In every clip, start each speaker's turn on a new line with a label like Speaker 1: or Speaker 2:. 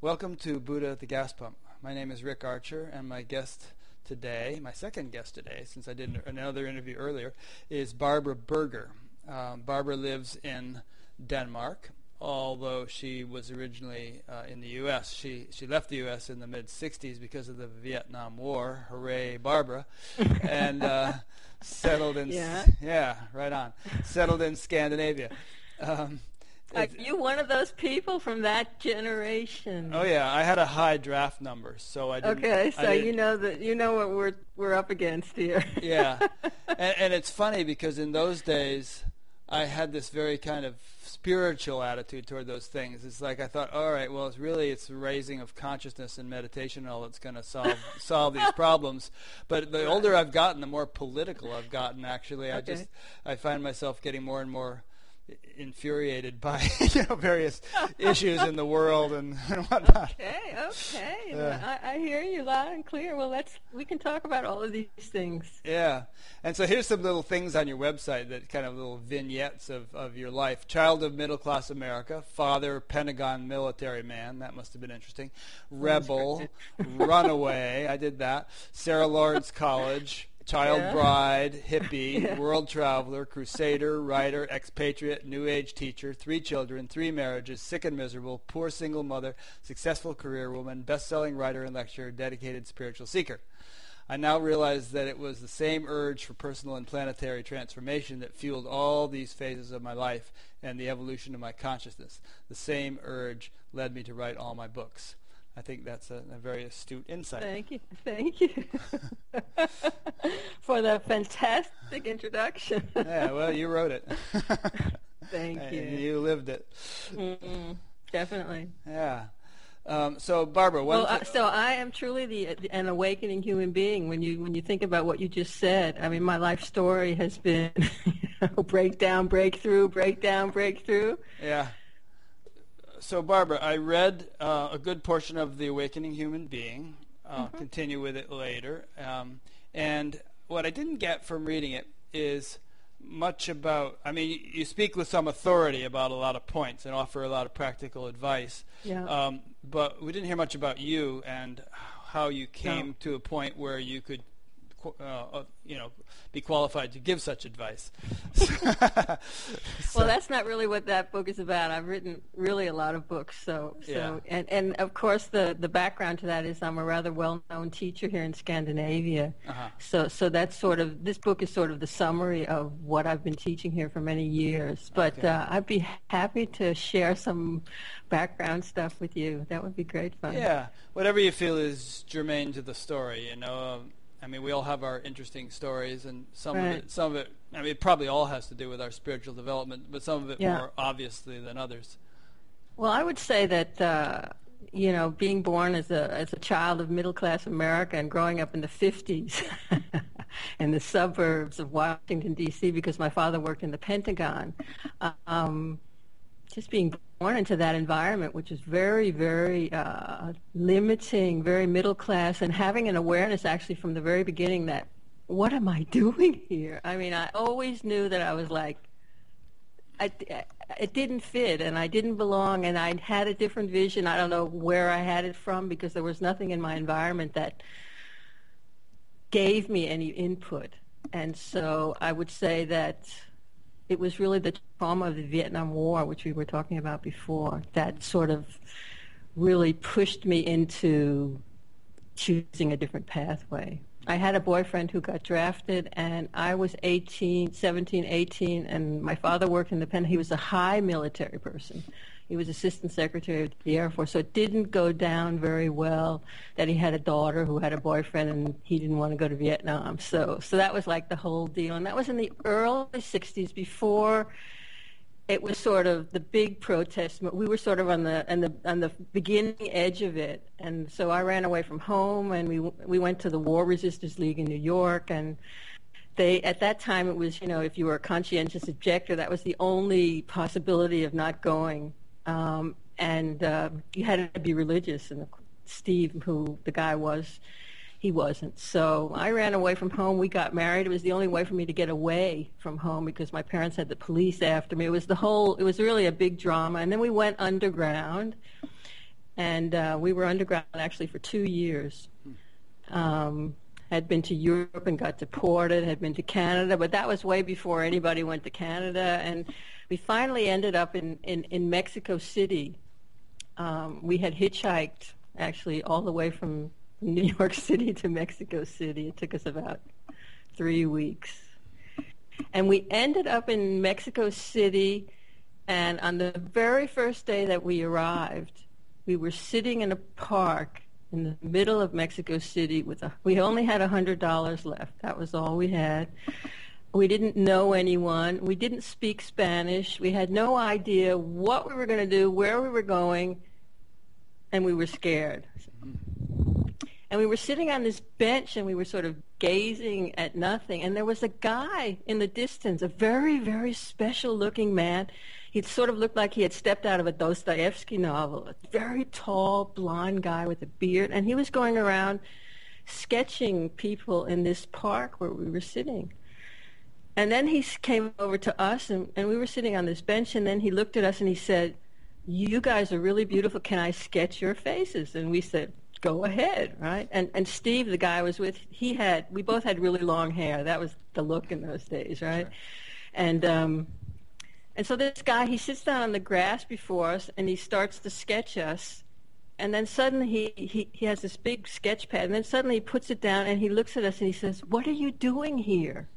Speaker 1: Welcome to Buddha at the Gas Pump. My name is Rick Archer, and my guest today, my second guest today, since I did another interview earlier, is Barbara Berger. Barbara lives in Denmark, although she was originally in the U.S. She left the U.S. in the mid-'60s because of the Vietnam War. Hooray, Barbara. And settled in... right on. Settled in Scandinavia.
Speaker 2: Are you one of those people from that generation?
Speaker 1: Oh yeah, I had a high draft number, so I didn't.
Speaker 2: Okay, so you know what we're up against here.
Speaker 1: Yeah, and it's funny because in those days I had this very kind of spiritual attitude toward those things. It's like I thought, all right, well, it's the raising of consciousness and meditation and all that's going to solve these problems. But the older I've gotten, the more political I've gotten. Actually, I find myself getting more and more infuriated by various issues in the world and whatnot.
Speaker 2: Okay. I hear you loud and clear. Well, we can talk about all of these things.
Speaker 1: Yeah. And so here's some little things on your website that kind of little vignettes of your life. Child of middle-class America, father, Pentagon military man. That must have been interesting. Rebel, runaway. I did that. Sarah Lawrence College. Child bride, hippie, world traveler, crusader, writer, expatriate, New Age teacher, 3 children, 3 marriages, sick and miserable, poor single mother, successful career woman, best-selling writer and lecturer, dedicated spiritual seeker. I now realize that it was the same urge for personal and planetary transformation that fueled all these phases of my life and the evolution of my consciousness. The same urge led me to write all my books. I think that's a very astute insight.
Speaker 2: Thank you for the fantastic introduction.
Speaker 1: Yeah, well, you wrote it.
Speaker 2: Thank you.
Speaker 1: You lived it.
Speaker 2: Definitely.
Speaker 1: Yeah. So, Barbara,
Speaker 2: so I am truly an awakening human being. When you think about what you just said, I mean, my life story has been breakdown, breakthrough, breakdown, breakthrough.
Speaker 1: Yeah. So, Barbara, I read a good portion of The Awakening Human Being. Continue with it later. And what I didn't get from reading it is much about, I mean, you speak with some authority about a lot of points and offer a lot of practical advice.
Speaker 2: Yeah.
Speaker 1: But we didn't hear much about you and how you came to a point where you could be qualified to give such advice.
Speaker 2: Well, that's not really what that book is about. I've written really a lot of books, and of course the background to that is I'm a rather well-known teacher here in Scandinavia. So that's sort of, this book is sort of the summary of what I've been teaching here for many years. But I'd be happy to share some background stuff with you. That would be great fun.
Speaker 1: Yeah, whatever you feel is germane to the story, I mean, we all have our interesting stories, and some of it, I mean, it probably all has to do with our spiritual development, but some of it more obviously than others.
Speaker 2: Well, I would say that, being born as a child of middle-class America and growing up in the 50s in the suburbs of Washington, D.C., because my father worked in the Pentagon, just being born into that environment, which is very, very limiting, very middle class, and having an awareness actually from the very beginning that, what am I doing here? I mean, I always knew that I was like, it didn't fit, and I didn't belong, and I had a different vision. I don't know where I had it from, because there was nothing in my environment that gave me any input. And so I would say that it was really the trauma of the Vietnam War, which we were talking about before, that sort of really pushed me into choosing a different pathway. I had a boyfriend who got drafted, and I was 17, 18, and my father worked in the Pentagon. He was a high military person. He was Assistant Secretary of the Air Force, so it didn't go down very well that he had a daughter who had a boyfriend and he didn't want to go to Vietnam. So that was like the whole deal. And that was in the early 60s, before it was sort of the big protest. We were sort of on the beginning edge of it. And so I ran away from home, and we went to the War Resisters League in New York, and at that time it was, if you were a conscientious objector, that was the only possibility of not going. And you had to be religious, and Steve, who the guy was, he wasn't. So I ran away from home. We got married. It was the only way for me to get away from home, because my parents had the police after me. It was really a big drama. And then we went underground, And we were underground actually for 2 years. Had been to Europe and got deported, had been to Canada, but that was way before anybody went to Canada. And we finally ended up in Mexico City. We had hitchhiked actually all the way from New York City to Mexico City. It took us about 3 weeks. And we ended up in Mexico City, and on the very first day that we arrived, we were sitting in a park in the middle of Mexico City we only had $100 left. That was all we had. We didn't know anyone. We didn't speak Spanish. We had no idea what we were going to do, where we were going, and we were scared. And we were sitting on this bench, and we were sort of gazing at nothing. And there was a guy in the distance, a very, very special-looking man. He sort of looked like he had stepped out of a Dostoevsky novel, a very tall, blonde guy with a beard. And he was going around sketching people in this park where we were sitting. And then he came over to us, and we were sitting on this bench, and then he looked at us, and he said, "You guys are really beautiful. Can I sketch your faces?" And we said, "Go ahead," right? And Steve, the guy I was with, we both had really long hair. That was the look in those days, right? Sure. And so this guy, he sits down on the grass before us, and he starts to sketch us. And then suddenly he has this big sketch pad, and then suddenly he puts it down, and he looks at us, and he says, "What are you doing here?"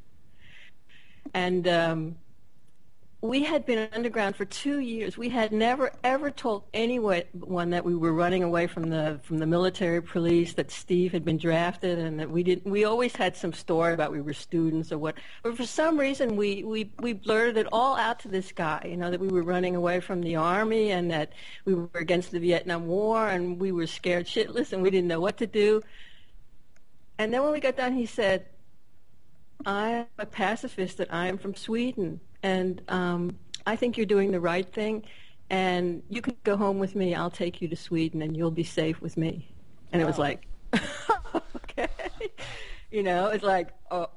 Speaker 2: And we had been underground for 2 years. We had never, ever told anyone that we were running away from the military police, that Steve had been drafted, and that we always had some story about we were students or what. But for some reason, we blurted it all out to this guy, that we were running away from the Army and that we were against the Vietnam War, and we were scared shitless and we didn't know what to do. And then when we got done, he said, "I'm a pacifist, and I am from Sweden. And I think you're doing the right thing, and you can go home with me. I'll take you to Sweden, and you'll be safe with me." And It was like, okay. It's like,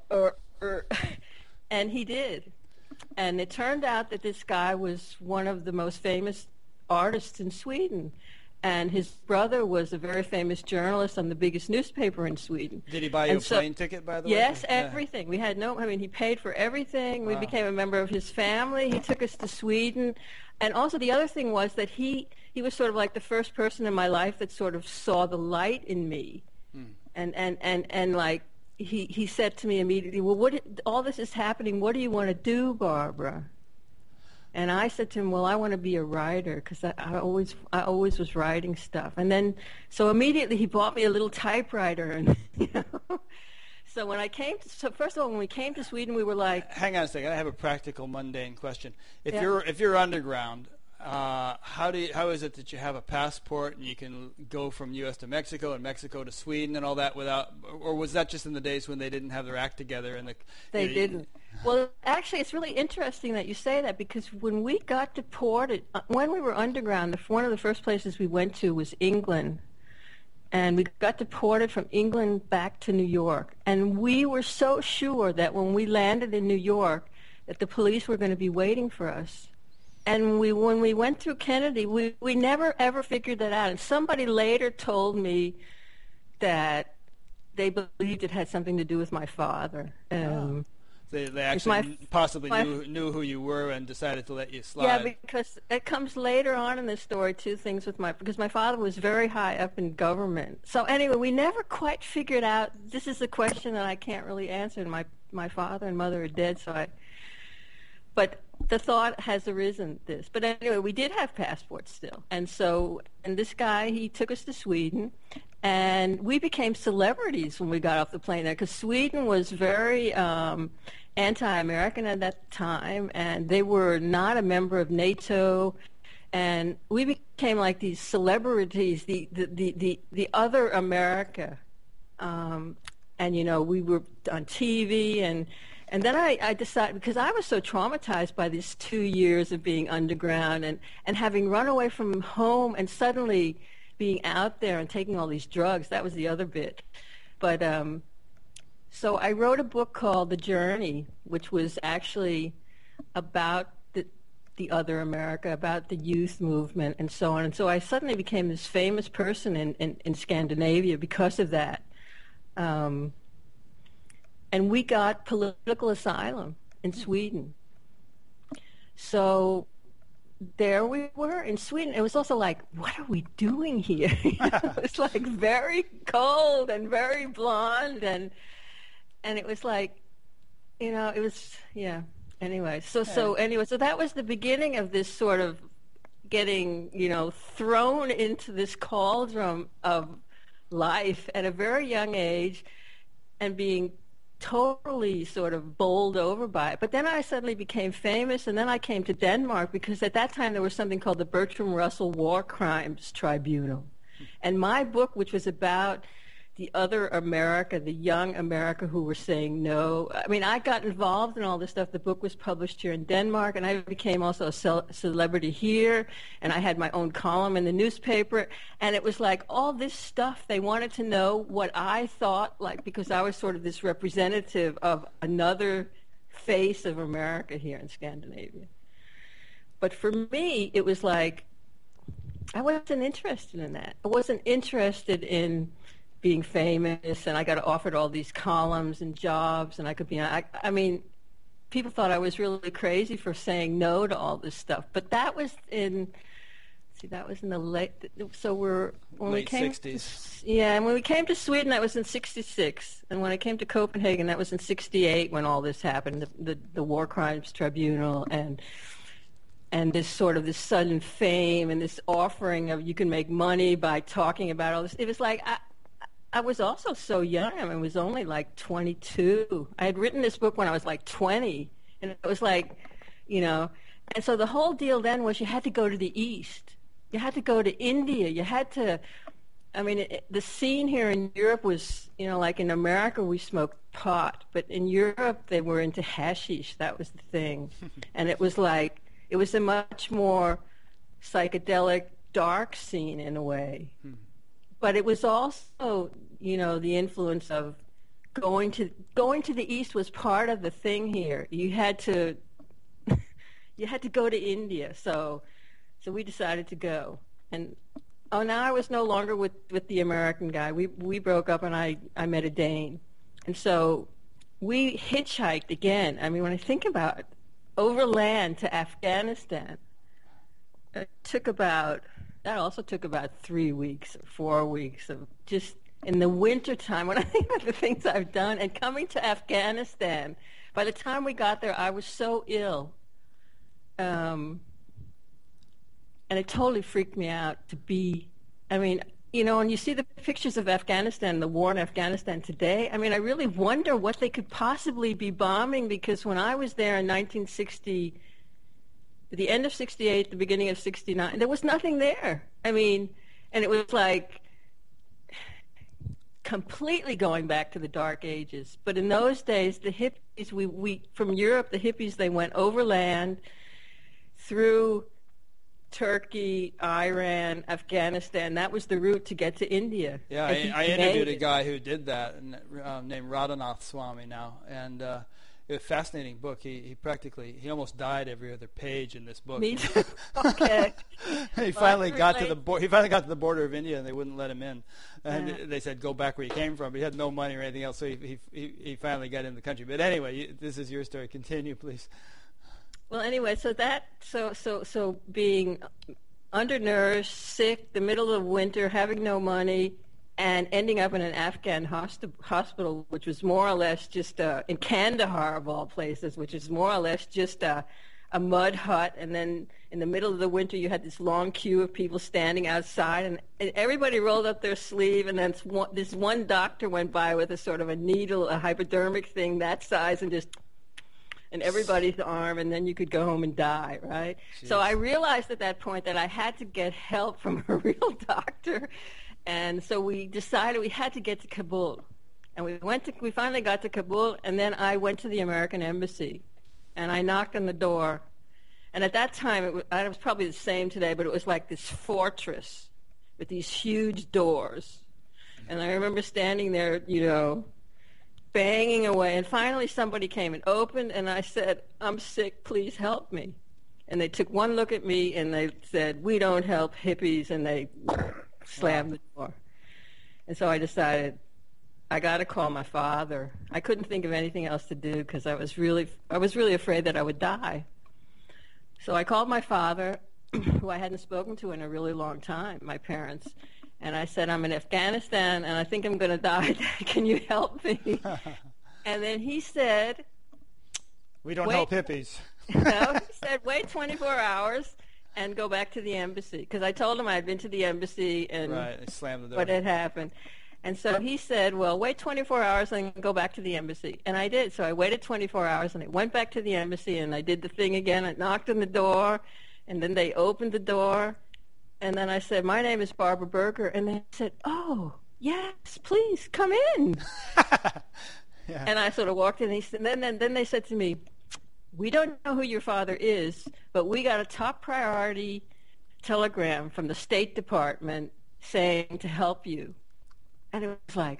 Speaker 2: and he did. And it turned out that this guy was one of the most famous artists in Sweden. And his brother was a very famous journalist on the biggest newspaper in Sweden.
Speaker 1: Did he buy you a plane ticket, by the way?
Speaker 2: Yes, everything. We had he paid for everything. We became a member of his family. He took us to Sweden. And also the other thing was that he was sort of like the first person in my life that sort of saw the light in me. And like he said to me immediately, "Well, all this is happening. What do you want to do, Barbara?" And I said to him, "Well, I want to be a writer," because I always was writing stuff. And then, so immediately he bought me a little typewriter, and So first of all, when we came to Sweden, we were like,
Speaker 1: hang on a second. I have a practical, mundane question. If you're underground, how is it that you have a passport and you can go from U.S. to Mexico and Mexico to Sweden and all that or was that just in the days when they didn't have their act together?
Speaker 2: They didn't. Well, actually, it's really interesting that you say that, because when we got deported, when we were underground, one of the first places we went to was England. And we got deported from England back to New York. And we were so sure that when we landed in New York, that the police were going to be waiting for us. And when we went through Kennedy, we never, ever figured that out. And somebody later told me that they believed it had something to do with my father.
Speaker 1: They actually possibly knew who you were and decided to let you slide.
Speaker 2: Yeah, because it comes later on in the story, because my father was very high up in government. So anyway, we never quite figured out, this is a question that I can't really answer, and my father and mother are dead, but the thought has arisen this. But anyway, we did have passports still. And this guy, he took us to Sweden, and we became celebrities when we got off the plane there, because Sweden was very anti-American at that time, and they were not a member of NATO, and we became like these celebrities, the other America, and we were on TV, and then I decided, because I was so traumatized by these 2 years of being underground and having run away from home and suddenly being out there and taking all these drugs. That was the other bit. But so I wrote a book called The Journey, which was actually about the other America, about the youth movement, and so on. And so I suddenly became this famous person in Scandinavia because of that. And we got political asylum in Sweden. So there we were in Sweden. It was also like, what are we doing here? It was like very cold and very blonde, and it was like, it was, yeah. Anyway, so that was the beginning of this sort of getting, thrown into this cauldron of life at a very young age and being totally sort of bowled over by it. But then I suddenly became famous, and then I came to Denmark because at that time there was something called the Bertram Russell War Crimes Tribunal. And my book, which was about the other America, the young America who were saying no. I mean, I got involved in all this stuff. The book was published here in Denmark, and I became also a celebrity here, and I had my own column in the newspaper. And it was like all this stuff, they wanted to know what I thought, like, because I was sort of this representative of another face of America here in Scandinavia. But for me, it was like, I wasn't interested in that. I wasn't interested in being famous, and I got offered all these columns and jobs, and I could be, I mean, people thought I was really crazy for saying no to all this stuff. But that was in the late, so when
Speaker 1: late 60s.
Speaker 2: Yeah, and when we came to Sweden, that was in 66. And when I came to Copenhagen, that was in 68 when all this happened, the War Crimes Tribunal, and this sort of this sudden fame and this offering of you can make money by talking about all this. It was like, I was also so young. I mean, I was only like 22. I had written this book when I was like 20. And it was like, and so the whole deal then was you had to go to the East. You had to go to India. You had to, the scene here in Europe was, like in America we smoked pot. But in Europe they were into hashish. That was the thing. And it was like, it was a much more psychedelic, dark scene in a way. But it was also, the influence of going to the East was part of the thing here. You had to go to India. So we decided to go. And now I was no longer with the American guy. We broke up, and I met a Dane. And so we hitchhiked again. I mean, when I think about it, overland to Afghanistan, that also took about 3 weeks or 4 weeks of just in the wintertime. When I think about the things I've done, and coming to Afghanistan, by the time we got there, I was so ill. And it totally freaked me out to be, when you see the pictures of Afghanistan, the war in Afghanistan today, I really wonder what they could possibly be bombing, because when I was there in 1960, the end of 68, the beginning of 69, there was nothing there. And it was like completely going back to the dark ages. But in those days, the hippies, we from Europe, the hippies, they went overland through Turkey, Iran, Afghanistan. That was the route to get to India.
Speaker 1: Yeah, I interviewed a guy who did that, named Radhanath Swami now, and it was a fascinating book. He almost died every other page in this book.
Speaker 2: Me too. Okay.
Speaker 1: He finally got to the border of India, and they wouldn't let him in. And they said, go back where you came from. But he had no money or anything else, so he finally got in the country. But anyway, this is your story. Continue, please.
Speaker 2: Well, anyway, so being undernourished, sick, the middle of winter, having no money, and ending up in an Afghan hospital, which was more or less just in Kandahar of all places, which is more or less just a mud hut. And then in the middle of the winter, you had this long queue of people standing outside, and everybody rolled up their sleeve. And then this one doctor went by with a sort of a needle, a hypodermic thing that size, and just in everybody's arm, and then you could go home and die, right? Jeez. So I realized at that point that I had to get help from a real doctor. And so we decided we had to get to Kabul. And we finally got to Kabul, and then I went to the American Embassy, and I knocked on the door. And at that time, it was probably the same today, but it was like this fortress with these huge doors. And I remember standing there, banging away. And finally somebody came and opened, and I said, I'm sick, please help me. And they took one look at me and they said, "We don't help hippies," and they slammed the door. And so I decided I got to call my father. I couldn't think of anything else to do because I was really afraid that I would die. So I called my father, who I hadn't spoken to in a really long time, my parents, and I said, "I'm in Afghanistan and I think I'm going to die. Can you help me?" And then he said,
Speaker 1: "We don't help hippies."
Speaker 2: No, he said, "Wait 24 hours and go back to the embassy." Because I told him I had been to the embassy and
Speaker 1: they slammed the door.
Speaker 2: What had happened. And so he said, "Well, wait 24 hours and go back to the embassy." And I did. So I waited 24 hours and I went back to the embassy and I did the thing again. I knocked on the door and then they opened the door. And then I said, "My name is Barbara Berger." And they said, "Oh, yes, please come in."
Speaker 1: Yeah.
Speaker 2: And I sort of walked in and then they said to me, "We don't know who your father is, but we got a top priority telegram from the State Department saying to help you." And it was like,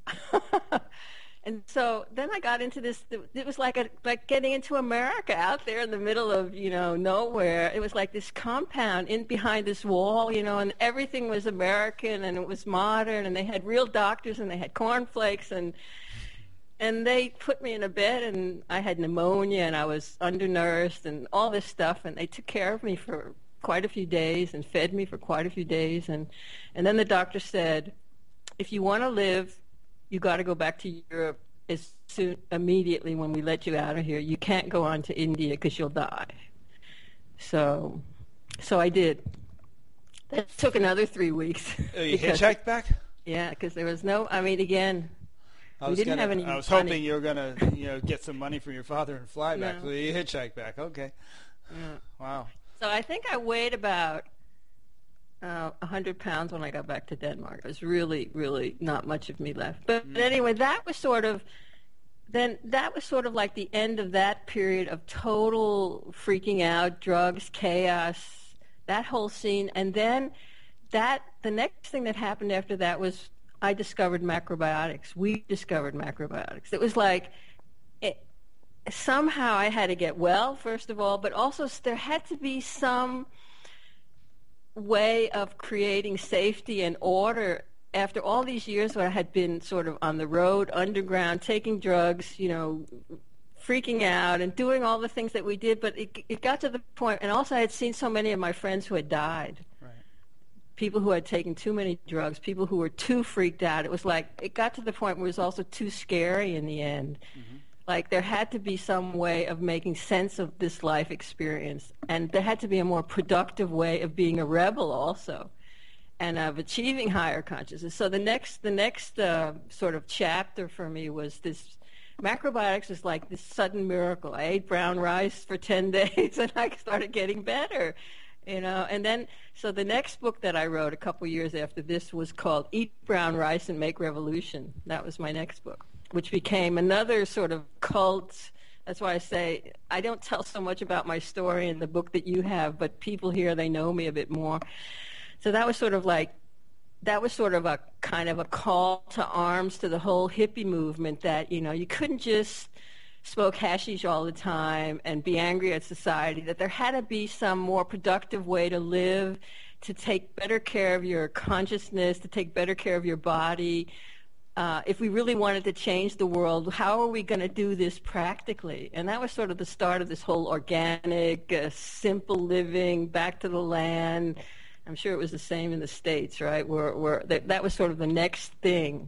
Speaker 2: and so then I got into this. It was like getting into America out there in the middle of nowhere. It was like this compound in behind this wall, and everything was American and it was modern, and they had real doctors and they had cornflakes and they put me in a bed and I had pneumonia and I was undernourished and all this stuff, and they took care of me for quite a few days and fed me for quite a few days, and then the doctor said, "If you want to live, you got to go back to Europe immediately when we let you out of here. You can't go on to India because you'll die." So I did. That took another 3 weeks.
Speaker 1: You hitchhiked back?
Speaker 2: Yeah, because there was again, we didn't have any
Speaker 1: I was
Speaker 2: money.
Speaker 1: hoping you were going to get some money from your father and fly back.
Speaker 2: No.
Speaker 1: So you hitchhiked back. Okay.
Speaker 2: Yeah.
Speaker 1: Wow.
Speaker 2: So I think I weighed about 100 pounds when I got back to Denmark. There was really, really not much of me left. But anyway, that was sort of like the end of that period of total freaking out, drugs, chaos, that whole scene. And then the next thing that happened after that was I discovered macrobiotics. We discovered macrobiotics. It was like somehow I had to get well, first of all, but also there had to be some way of creating safety and order after all these years where I had been sort of on the road, underground, taking drugs, freaking out and doing all the things that we did. But it got to the point, and also I had seen so many of my friends who had died.
Speaker 1: Right.
Speaker 2: People who had taken too many drugs, people who were too freaked out. It was like, it got to the point where it was also too scary in the end. Mm-hmm. Like there had to be some way of making sense of this life experience, and there had to be a more productive way of being a rebel also, and of achieving higher consciousness. So the next sort of chapter for me was this. Macrobiotics is like this sudden miracle. I ate brown rice for 10 days, and I started getting better, And then, so the next book that I wrote a couple years after this was called "Eat Brown Rice and Make Revolution." That was my next book, which became another sort of cult. That's why I say I don't tell so much about my story in the book that you have, but people here, they know me a bit more. So that was sort of a kind of a call to arms to the whole hippie movement that, you couldn't just smoke hashish all the time and be angry at society, that there had to be some more productive way to live, to take better care of your consciousness, to take better care of your body. If we really wanted to change the world, how are we going to do this practically? And that was sort of the start of this whole organic, simple living, back to the land. I'm sure it was the same in the States, right? Where that was sort of the next thing.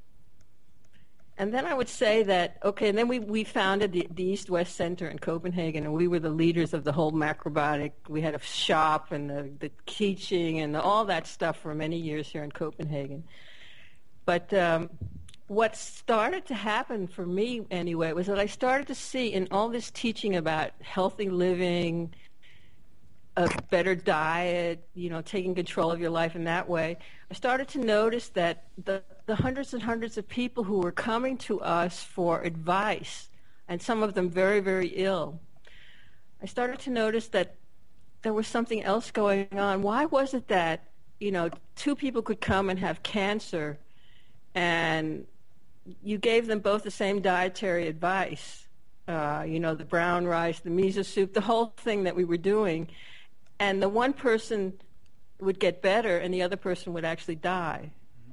Speaker 2: And then I would say that, okay, and then we founded the East-West Center in Copenhagen, and we were the leaders of the whole macrobiotic. We had a shop and the teaching and all that stuff for many years here in Copenhagen. But what started to happen for me, anyway, was that I started to see in all this teaching about healthy living, a better diet, taking control of your life in that way, I started to notice that the hundreds and hundreds of people who were coming to us for advice, and some of them very, very ill, I started to notice that there was something else going on. Why was it that, two people could come and have cancer, and you gave them both the same dietary advice, the brown rice, the miso soup, the whole thing that we were doing. And the one person would get better and the other person would actually die.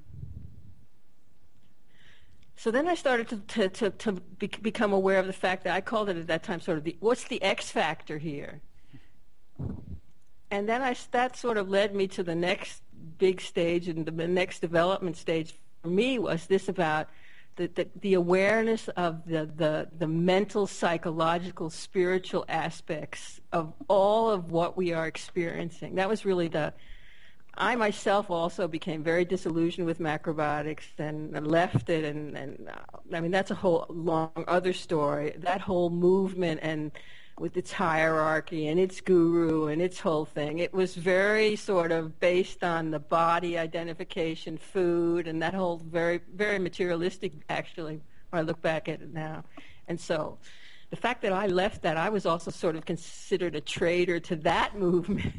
Speaker 2: So then I started to become aware of the fact that I called it at that time sort of what's the X factor here? And then that sort of led me to the next big stage, and the next development stage for me was this about the awareness of the mental, psychological, spiritual aspects of all of what we are experiencing. That was really I myself also became very disillusioned with macrobiotics and left it, and I mean, that's a whole long other story. That whole movement, and with its hierarchy and its guru and its whole thing, it was very sort of based on the body identification, food, and that whole very, very materialistic, actually, when I look back at it now. And so the fact that I left that, I was also sort of considered a traitor to that movement.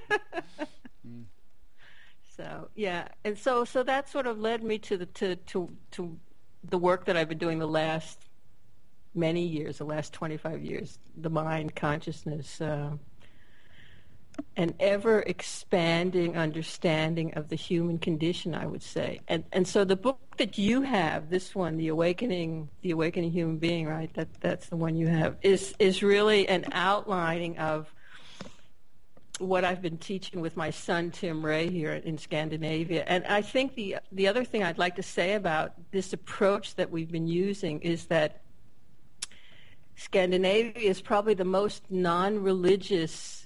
Speaker 2: So yeah, and so that sort of led me to the work that I've been doing the last many years, the last 25 years, the mind, consciousness, an ever expanding understanding of the human condition, I would say. And so the book that you have, this one, The Awakening Human Being, right? That's the one you have, is really an outlining of what I've been teaching with my son Tim Ray here in Scandinavia. And I think the other thing I'd like to say about this approach that we've been using is that Scandinavia is probably the most non-religious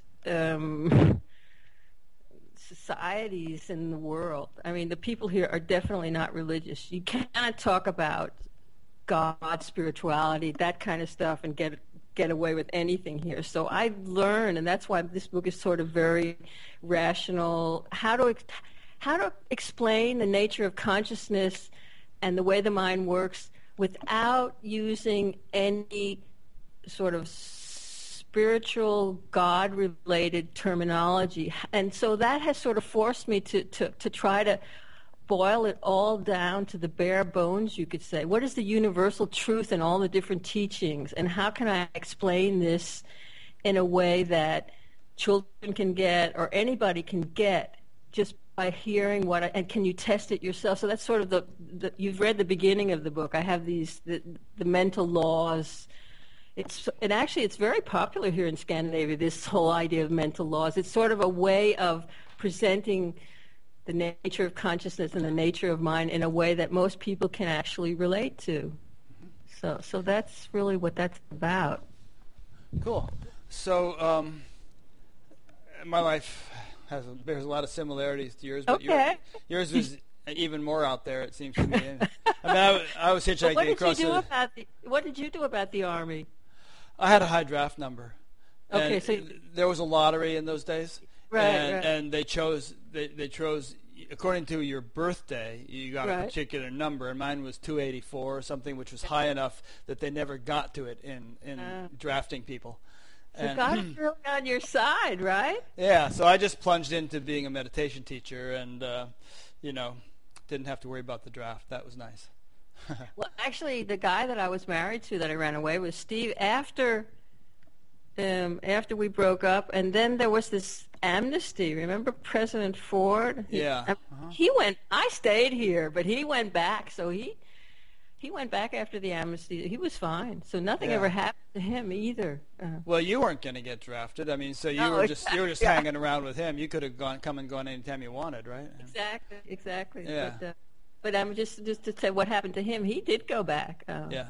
Speaker 2: societies in the world. I mean, the people here are definitely not religious. You cannot talk about God, spirituality, that kind of stuff, and get away with anything here. So I've learned, and that's why this book is sort of very rational, how to explain the nature of consciousness and the way the mind works without using any sort of spiritual, God-related terminology. And so that has sort of forced me to try to boil it all down to the bare bones, you could say. What is the universal truth in all the different teachings, and how can I explain this in a way that children can get, or anybody can get, just by hearing and can you test it yourself? So that's sort of you've read the beginning of the book. I have the mental laws. It's very popular here in Scandinavia, this whole idea of mental laws. It's sort of a way of presenting the nature of consciousness and the nature of mind in a way that most people can actually relate to. So that's really what that's about.
Speaker 1: Cool. So my life bears a lot of similarities to yours, but
Speaker 2: okay.
Speaker 1: yours was even more out there, it seems to me. I mean, I was hitchhiking across
Speaker 2: what did you do about the Army?
Speaker 1: I had a high draft number.
Speaker 2: Okay,
Speaker 1: and
Speaker 2: so
Speaker 1: there was a lottery in those days.
Speaker 2: Right,
Speaker 1: and they chose according to your birthday, you got a particular number, and mine was 284 or something, which was high enough that they never got to it in drafting people.
Speaker 2: So God is really on your side, right?
Speaker 1: Yeah, so I just plunged into being a meditation teacher, and didn't have to worry about the draft. That was nice.
Speaker 2: Well, actually, the guy that I was married to that I ran away with, Steve, after we broke up, and then there was this amnesty. Remember President Ford?
Speaker 1: Yeah.
Speaker 2: He went. I stayed here, but he went back. So he went back after the amnesty. He was fine. So nothing ever happened to him either.
Speaker 1: Well, you weren't going to get drafted. I mean, so you were just hanging around with him. You could have come and gone anytime you wanted, right?
Speaker 2: Exactly.
Speaker 1: Yeah.
Speaker 2: But I'm just to say what happened to him. He did go back.
Speaker 1: Yeah.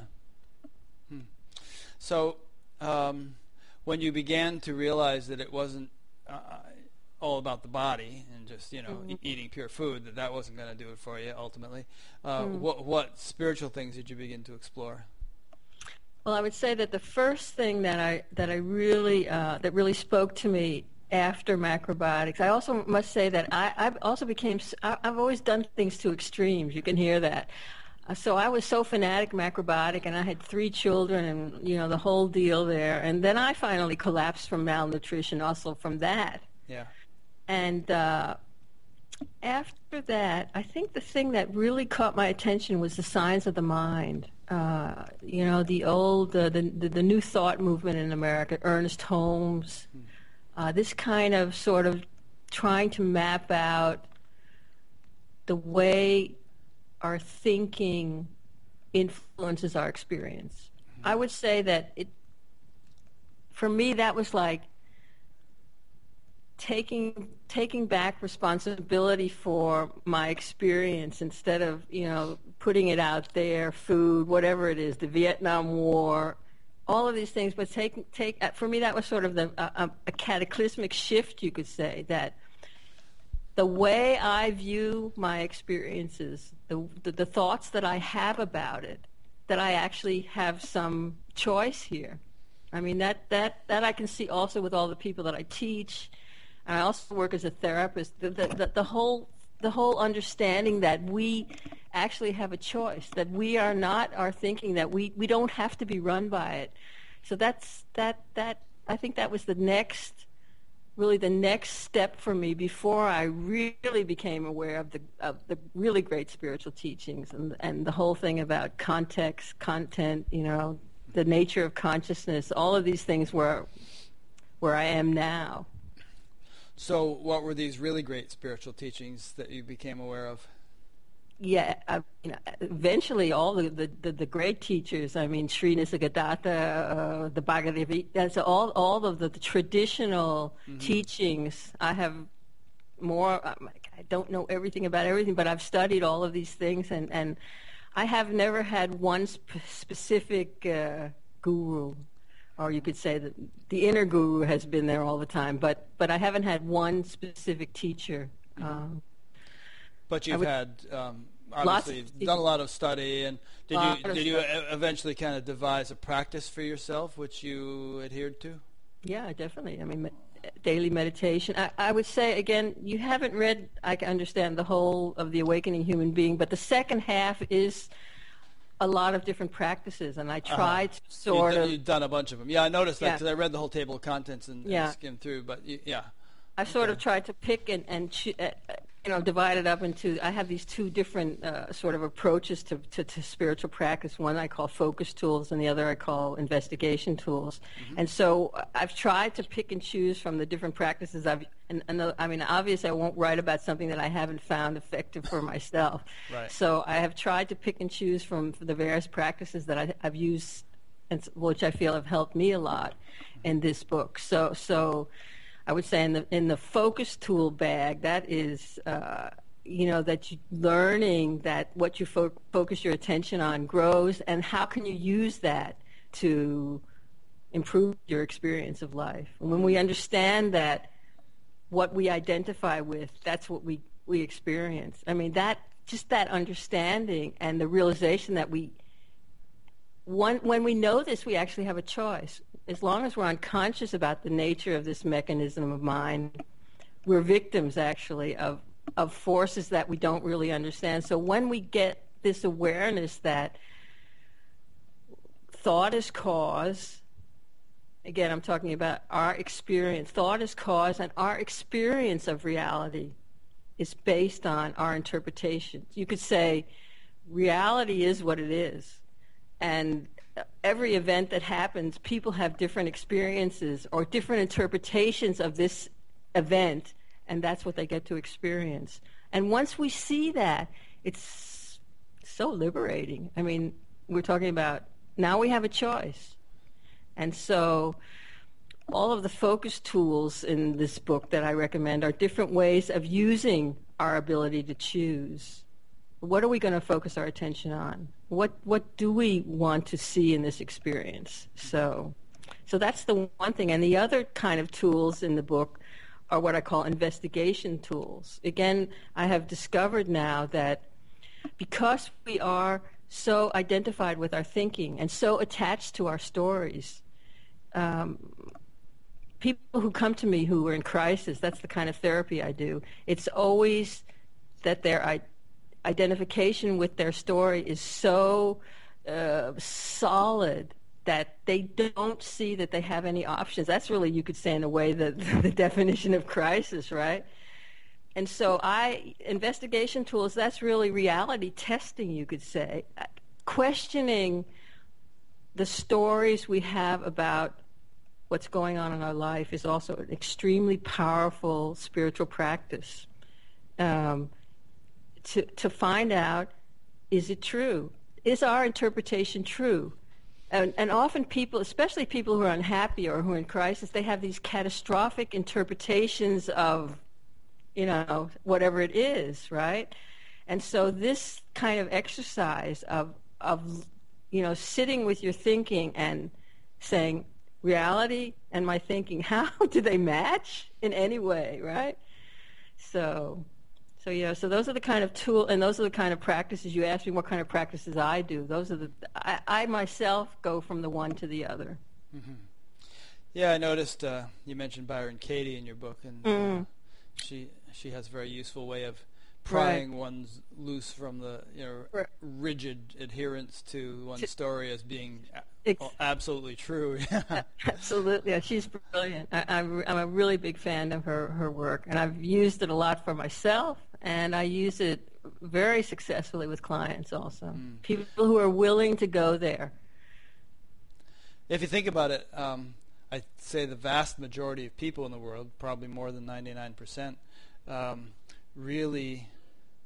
Speaker 1: So when you began to realize that it wasn't all about the body and just eating pure food, that wasn't going to do it for you ultimately, what spiritual things did you begin to explore?
Speaker 2: Well, I would say that the first thing that I really that really spoke to me after macrobiotics, I also must say that I've always done things to extremes. You can hear that. So I was so fanatic macrobiotic, and I had 3 children, and the whole deal there. And then I finally collapsed from malnutrition, also from that.
Speaker 1: Yeah.
Speaker 2: And after that, I think the thing that really caught my attention was the signs of the mind. the old, the New Thought movement in America, Ernest Holmes, this kind of sort of trying to map out the way our thinking influences our experience. I would say that for me, that was like taking back responsibility for my experience instead of, putting it out there, food, whatever it is, the Vietnam War, all of these things. But for me, that was sort of a cataclysmic shift, you could say, that the way I view my experiences, the thoughts that I have about it, that I actually have some choice here. I mean, that I can see also with all the people that I teach. I also work as a therapist. The whole understanding that we actually have a choice, that we are not our thinking, that we don't have to be run by it. So that I think that was the next step for me before I really became aware of the really great spiritual teachings and the whole thing about context, content, the nature of consciousness. All of these things where I am now.
Speaker 1: So what were these really great spiritual teachings that you became aware of?
Speaker 2: Yeah, eventually all the great teachers, Sri Nisargadatta, the Bhagavad Gita, all of the traditional teachings. I have more, I don't know everything about everything, but I've studied all of these things, and I have never had one specific guru. Or you could say that the inner guru has been there all the time, but I haven't had one specific teacher.
Speaker 1: But you've had obviously done a lot of study, and did you eventually kind of devise a practice for yourself, which you adhered to?
Speaker 2: Yeah, definitely. Daily meditation. I would say again, you haven't read, I can understand the whole of The Awakening Human Being, but the second half is a lot of different practices, and I tried to sort of...
Speaker 1: You've done a bunch of them. Yeah, I noticed that because I read the whole table of contents and skimmed through, but yeah.
Speaker 2: I sort of tried to pick and divide it up into... I have these two different sort of approaches to spiritual practice. One I call focus tools, and the other I call investigation tools. And so I've tried to pick and choose from the different practices. Obviously I won't write about something that I haven't found effective for myself.
Speaker 1: Right.
Speaker 2: So I have tried to pick and choose from the various practices that I've used, which I feel have helped me a lot in this book. So I would say in the focus tool bag, that is, that you learning that what you focus your attention on grows, and how can you use that to improve your experience of life. And when we understand that what we identify with, that's what we experience. That understanding and the realization that when we know this, we actually have a choice. As long as we're unconscious about the nature of this mechanism of mind, we're victims, actually, of forces that we don't really understand. So when we get this awareness that thought is cause, again, I'm talking about our experience. Thought is cause, and our experience of reality is based on our interpretations. You could say reality is what it is, and every event that happens, people have different experiences or different interpretations of this event, and that's what they get to experience. And once we see that, it's so liberating. We're talking about now we have a choice. And so all of the focus tools in this book that I recommend are different ways of using our ability to choose. What are we going to focus our attention on? What do we want to see in this experience? So that's the one thing. And the other kind of tools in the book are what I call investigation tools. Again, I have discovered now that because we are so identified with our thinking and so attached to our stories, people who come to me who are in crisis, that's the kind of therapy I do, it's always that their identification with their story is so solid that they don't see that they have any options. That's really, you could say in a way, the definition of crisis, right? And so investigation tools, that's really reality testing, you could say. questioning the stories we have about what's going on in our life is also an extremely powerful spiritual practice. To find out, is it true? Is our interpretation true? And often people, especially people who are unhappy or who are in crisis, they have these catastrophic interpretations of, whatever it is, right? And so this kind of exercise of sitting with your thinking and saying, reality and my thinking, how do they match in any way, right? So those are the kind of those are the kind of practices. You asked me what kind of practices I do. Those are I myself go from the one to the other.
Speaker 1: Mm-hmm. Yeah, I noticed you mentioned Byron Katie in your book, and she has a very useful way of prying one's loose from the rigid adherence to one's story as being absolutely true.
Speaker 2: Absolutely, yeah, she's brilliant. I'm a really big fan of her work, and I've used it a lot for myself, and I use it very successfully with clients also. People who are willing to go there.
Speaker 1: If you think about it, I'd say the vast majority of people in the world, probably more than 99%, really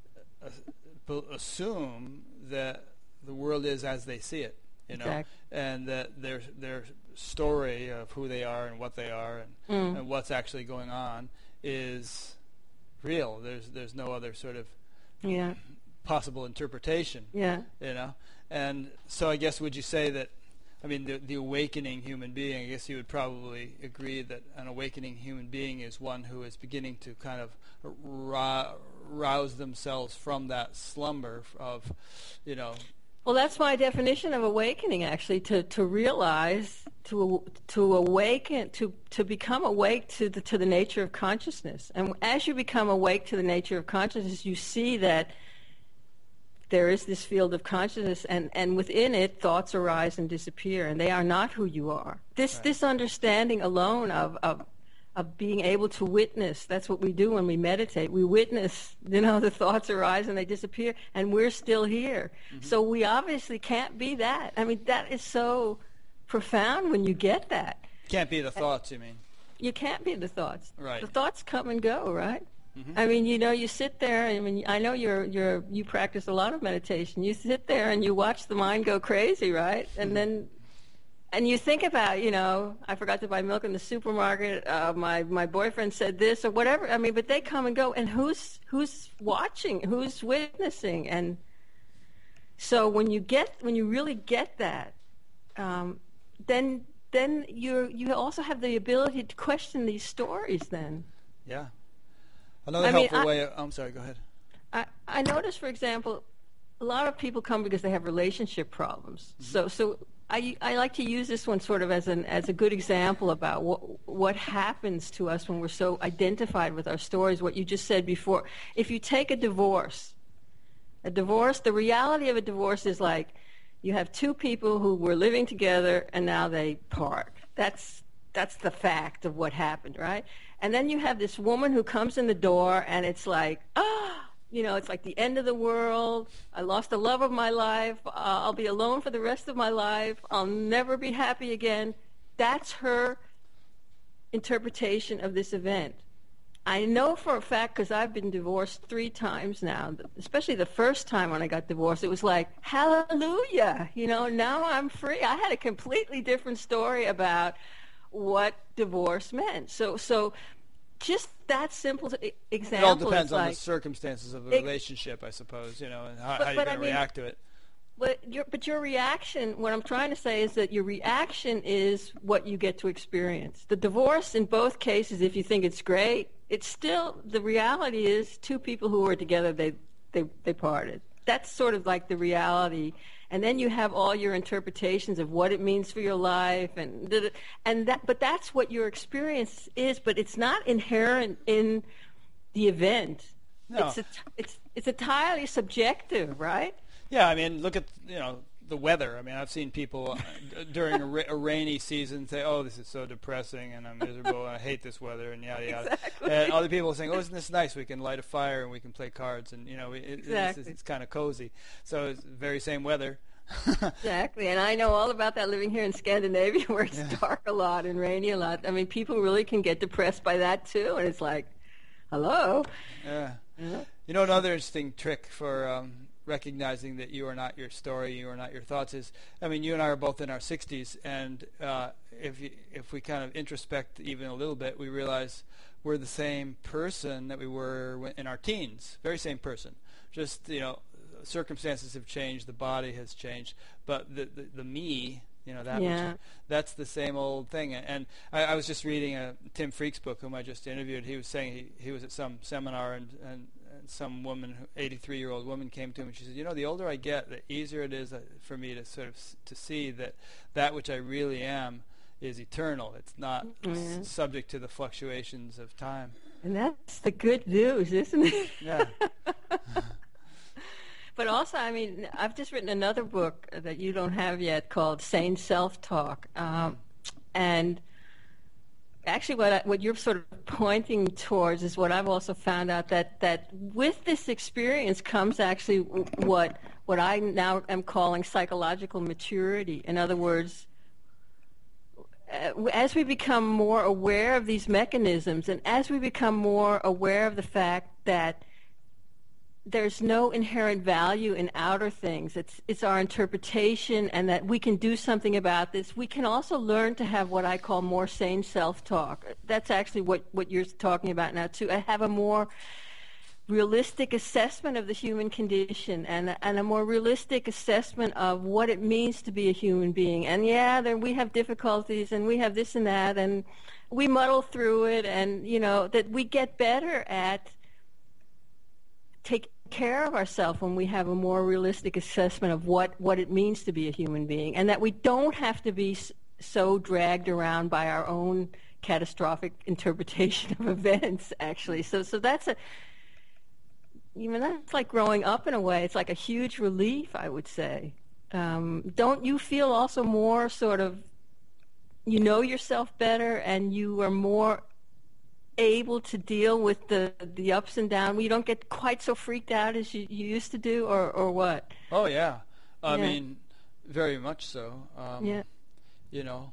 Speaker 1: assume that the world is as they see it,
Speaker 2: Exactly.
Speaker 1: and that their story of who they are and what they are and what's actually going on is real. There's no other sort of possible interpretation.
Speaker 2: Yeah.
Speaker 1: And so I guess, would you say that, I mean, the awakening human being, I guess you would probably agree that an awakening human being is one who is beginning to kind of rouse themselves from that slumber of,
Speaker 2: Well, that's my definition of awakening, actually, to realize, to awaken, to become awake to the nature of consciousness. And as you become awake to the nature of consciousness, you see that there is this field of consciousness, and within it, thoughts arise and disappear, and they are not who you are. This understanding alone of being able to witness, that's what we do when we meditate. We witness, the thoughts arise and they disappear, and we're still here. Mm-hmm. So we obviously can't be that. I mean, that is so profound when you get that.
Speaker 1: Can't be the thoughts, you mean?
Speaker 2: You can't be the thoughts.
Speaker 1: Right.
Speaker 2: The thoughts come and go, right?
Speaker 1: Mm-hmm.
Speaker 2: I mean, you sit there. I mean, I know you practice a lot of meditation. You sit there and you watch the mind go crazy, right? And then, and you think about, I forgot to buy milk in the supermarket. My boyfriend said this or whatever. I mean, but they come and go, and who's watching? Who's witnessing? And so when you really get that, then you also have the ability to question these stories. Then.
Speaker 1: Yeah. Another helpful way. I'm sorry. Go ahead.
Speaker 2: I notice, for example, a lot of people come because they have relationship problems. Mm-hmm. So I like to use this one sort of as a good example about what happens to us when we're so identified with our stories. What you just said before. If you take a divorce, the reality of a divorce is like you have two people who were living together and now they part. That's the fact of what happened, right? And then you have this woman who comes in the door, and it's like, it's like the end of the world. I lost the love of my life. I'll be alone for the rest of my life. I'll never be happy again. That's her interpretation of this event. I know for a fact, because I've been divorced 3 times now, especially the first time when I got divorced, it was like, hallelujah, now I'm free. I had a completely different story about what divorce meant. So just that simple example.
Speaker 1: It all depends on the circumstances of the relationship, I suppose, and how you're going to react to it.
Speaker 2: But your reaction, what I'm trying to say is that your reaction is what you get to experience. The divorce, in both cases, if you think it's great, it's still, the reality is 2 people who were together, they parted. That's sort of like the reality. And then you have all your interpretations of what it means for your life, but that's what your experience is. But it's not inherent in the event.
Speaker 1: No.
Speaker 2: It's entirely subjective, right?
Speaker 1: Yeah, I mean, look at the weather. I mean, I've seen people during a rainy season say, "Oh, this is so depressing, and I'm miserable, and I hate this weather," and yada yada.
Speaker 2: Exactly.
Speaker 1: And other people are saying, "Oh, isn't this nice? We can light a fire and we can play cards, and
Speaker 2: exactly.
Speaker 1: it's kind of cozy." So it's the very same weather,
Speaker 2: Exactly, and I know all about that living here in Scandinavia where it's dark a lot and rainy a lot. I mean, people really can get depressed by that too, and it's like, hello.
Speaker 1: Yeah.
Speaker 2: Yeah.
Speaker 1: You know, another interesting trick for recognizing that you are not your story, you are not your thoughts is, I mean, you and I are both in our 60s, and if we kind of introspect even a little bit, we realize we're the same person that we were in our teens, very same person. Just, you know, circumstances have changed, the body has changed, but the me, you know, that's the same old thing. And I was just reading Tim Freak's book, whom I just interviewed. He was saying he was at some seminar, and some woman, 83-year-old woman, came to him and she said, you know, the older I get, the easier it is for me to sort of to see that which I really am is eternal. It's not subject to the fluctuations of time.
Speaker 2: And that's the good news, isn't it?
Speaker 1: Yeah.
Speaker 2: But also, I mean, I've just written another book that you don't have yet called Sane Self-Talk. And actually what you're sort of pointing towards is what I've also found out, that with this experience comes actually what I now am calling psychological maturity. In other words, as we become more aware of these mechanisms, and as we become more aware of the fact that there's no inherent value in outer things. It's our interpretation, and that we can do something about this. We can also learn to have what I call more sane self-talk. That's actually what you're talking about now, too. I have a more realistic assessment of the human condition, and a more realistic assessment of what it means to be a human being. And then we have difficulties, and we have this and that, and we muddle through it, and, you know, that we get better at taking care of ourselves when we have a more realistic assessment of what it means to be a human being, and that we don't have to be so dragged around by our own catastrophic interpretation of events, actually. So that's that's like growing up in a way. It's like a huge relief, I would say. Don't you feel also more sort of, you know yourself better, and you are more able to deal with the ups and downs? You don't get quite so freaked out as you used to do, or what?
Speaker 1: Oh, yeah. I mean, very much so. You know,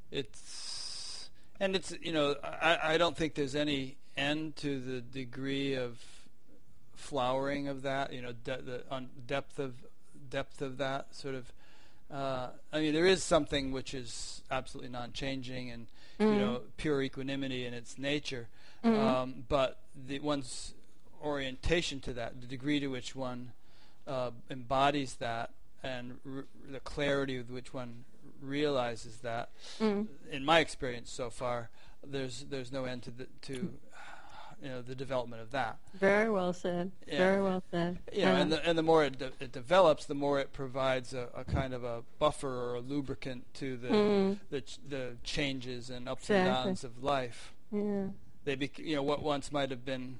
Speaker 1: it's, you know, I don't think there's any end to the degree of flowering of that, you know, the depth of that sort of. I mean, there is something which is absolutely non-changing and, you know, pure equanimity in its nature. But one's orientation to that, the degree to which one embodies that, and the clarity with which one realizes that, in my experience so far, there's no end to you know, the development of that.
Speaker 2: Very well said. Yeah. Very well said.
Speaker 1: You know, and the more it develops, the more it provides a kind of a buffer or a lubricant to the changes and ups and downs of life. Yeah. You know, what once might have been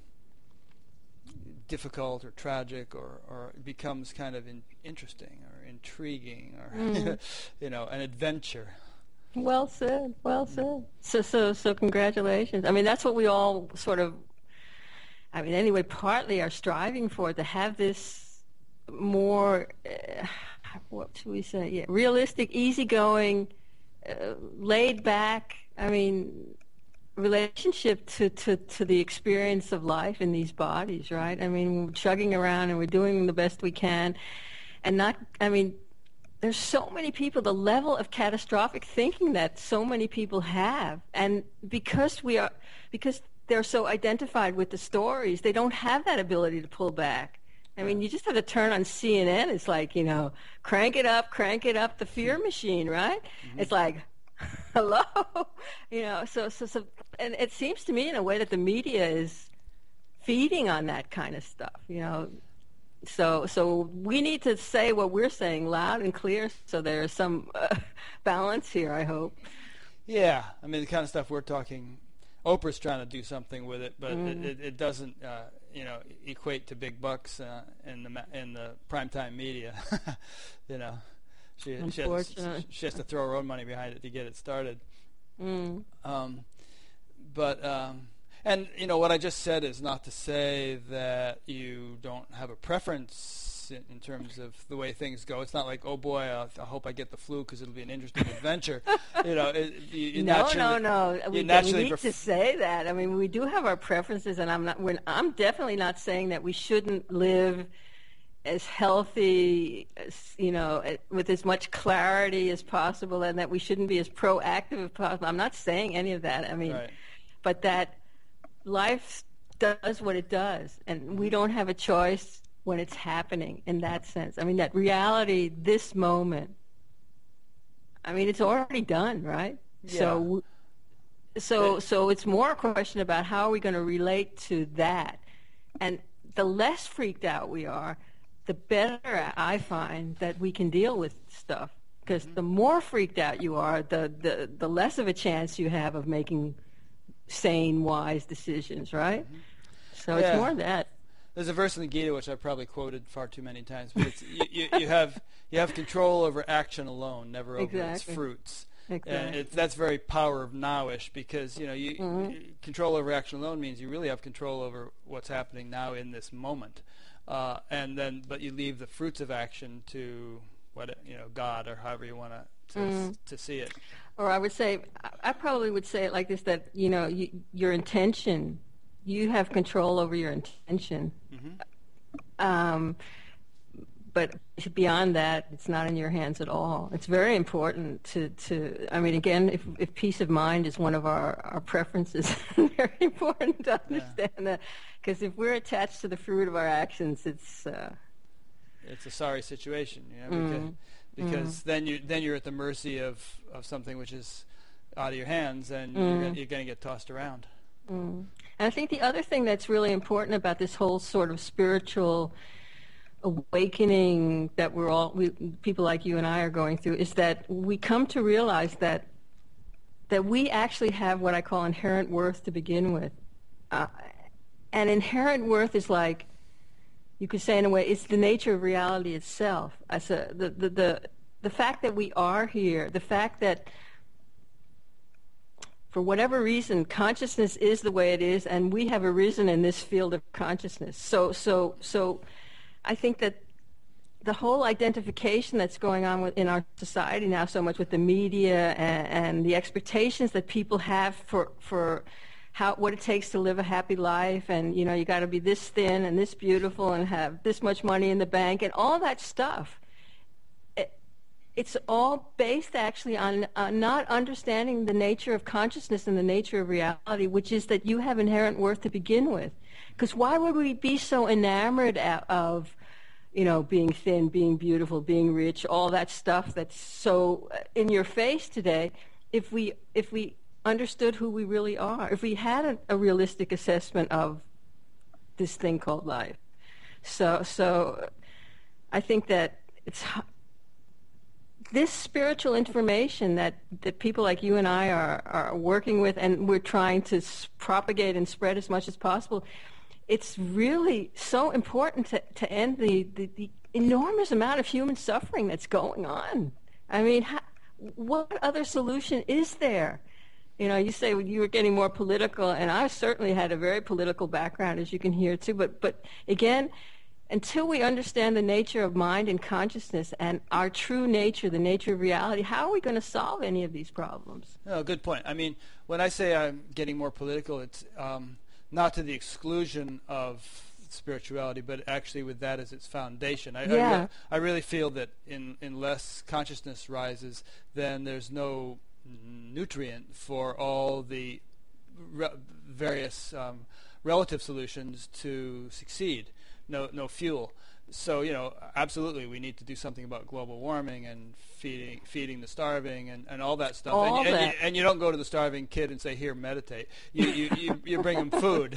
Speaker 1: difficult or tragic or it becomes kind of interesting or intriguing or you know, an adventure.
Speaker 2: Well said. Well said. So congratulations. I mean, that's what we all sort of, I mean, anyway, partly are striving for, to have this more, what should we say? Yeah, realistic, easygoing, laid back, I mean, relationship to the experience of life in these bodies, right? I mean, we're chugging around and we're doing the best we can, and not, I mean, there's so many people, the level of catastrophic thinking that so many people have, and because they're so identified with the stories, they don't have that ability to pull back. I mean, you just have to turn on CNN. It's like, you know, crank it up, the fear machine, right? It's like, hello, you know, so, and it seems to me in a way that the media is feeding on that kind of stuff, you know. So we need to say what we're saying loud and clear, so there's some balance here, I hope.
Speaker 1: Yeah, I mean, the kind of stuff we're talking, Oprah's trying to do something with it, but it doesn't, you know, equate to big bucks in the primetime media. You know, she has to throw her own money behind it to get it started. And, you know, what I just said is not to say that you don't have a preference chance in terms of the way things go. It's not like, oh boy, I hope I get the flu because it'll be an interesting adventure.
Speaker 2: No. We need to say that. I mean, we do have our preferences, and I'm definitely not saying that we shouldn't live as healthy, with as much clarity as possible, and that we shouldn't be as proactive as possible. I'm not saying any of that. I mean, right. But that life does what it does, and we don't have a choice when it's happening in that sense. I mean, that reality, this moment, I mean, it's already done, right?
Speaker 1: Yeah.
Speaker 2: So it's more a question about how are we going to relate to that. And the less freaked out we are, the better I find that we can deal with stuff. Because the more freaked out you are, the less of a chance you have of making sane, wise decisions, right? Mm-hmm. So it's more that.
Speaker 1: There's a verse in the Gita which I've probably quoted far too many times, but it's, you have control over action alone, never over its fruits.
Speaker 2: Exactly.
Speaker 1: And that's very power of now-ish, because control over action alone means you really have control over what's happening now in this moment, but you leave the fruits of action to God, or however you want to see it.
Speaker 2: Or I probably would say it like this: that your intention. You have control over your intention. Mm-hmm. But beyond that, it's not in your hands at all. It's very important to I mean, again, if peace of mind is one of our preferences, very important to understand that. Because if we're attached to the fruit of our actions, it's a
Speaker 1: sorry situation, because then you're at the mercy of something which is out of your hands, and you're going to get tossed around.
Speaker 2: Mm. And I think the other thing that's really important about this whole sort of spiritual awakening that people like you and I are going through is that we come to realize that we actually have what I call inherent worth to begin with. And inherent worth is like, you could say in a way, it's the nature of reality itself. The fact that we are here, the fact that for whatever reason, consciousness is the way it is, and we have arisen in this field of consciousness. So I think that the whole identification that's going on in our society now, so much with the media and the expectations that people have for what it takes to live a happy life, and you got to be this thin and this beautiful and have this much money in the bank and all that stuff. It's all based actually on not understanding the nature of consciousness and the nature of reality, which is that you have inherent worth to begin with. Because why would we be so enamored of, being thin, being beautiful, being rich, all that stuff that's so in your face today, if we understood who we really are, if we had a realistic assessment of this thing called life. So I think that it's this spiritual information that people like you and I are working with, and we're trying to propagate and spread as much as possible. It's really so important to end the enormous amount of human suffering that's going on. I mean, what other solution is there? You say you were getting more political, and I certainly had a very political background, as you can hear too. But again, until we understand the nature of mind and consciousness and our true nature, the nature of reality, how are we going to solve any of these problems?
Speaker 1: Oh, good point. I mean, when I say I'm getting more political, it's not to the exclusion of spirituality, but actually with that as its foundation. I really feel that unless consciousness rises, then there's no nutrient for all the various relative solutions to succeed. No fuel. So, absolutely we need to do something about global warming and feeding the starving and all that stuff. And you don't go to the starving kid and say, here, meditate. You bring him food,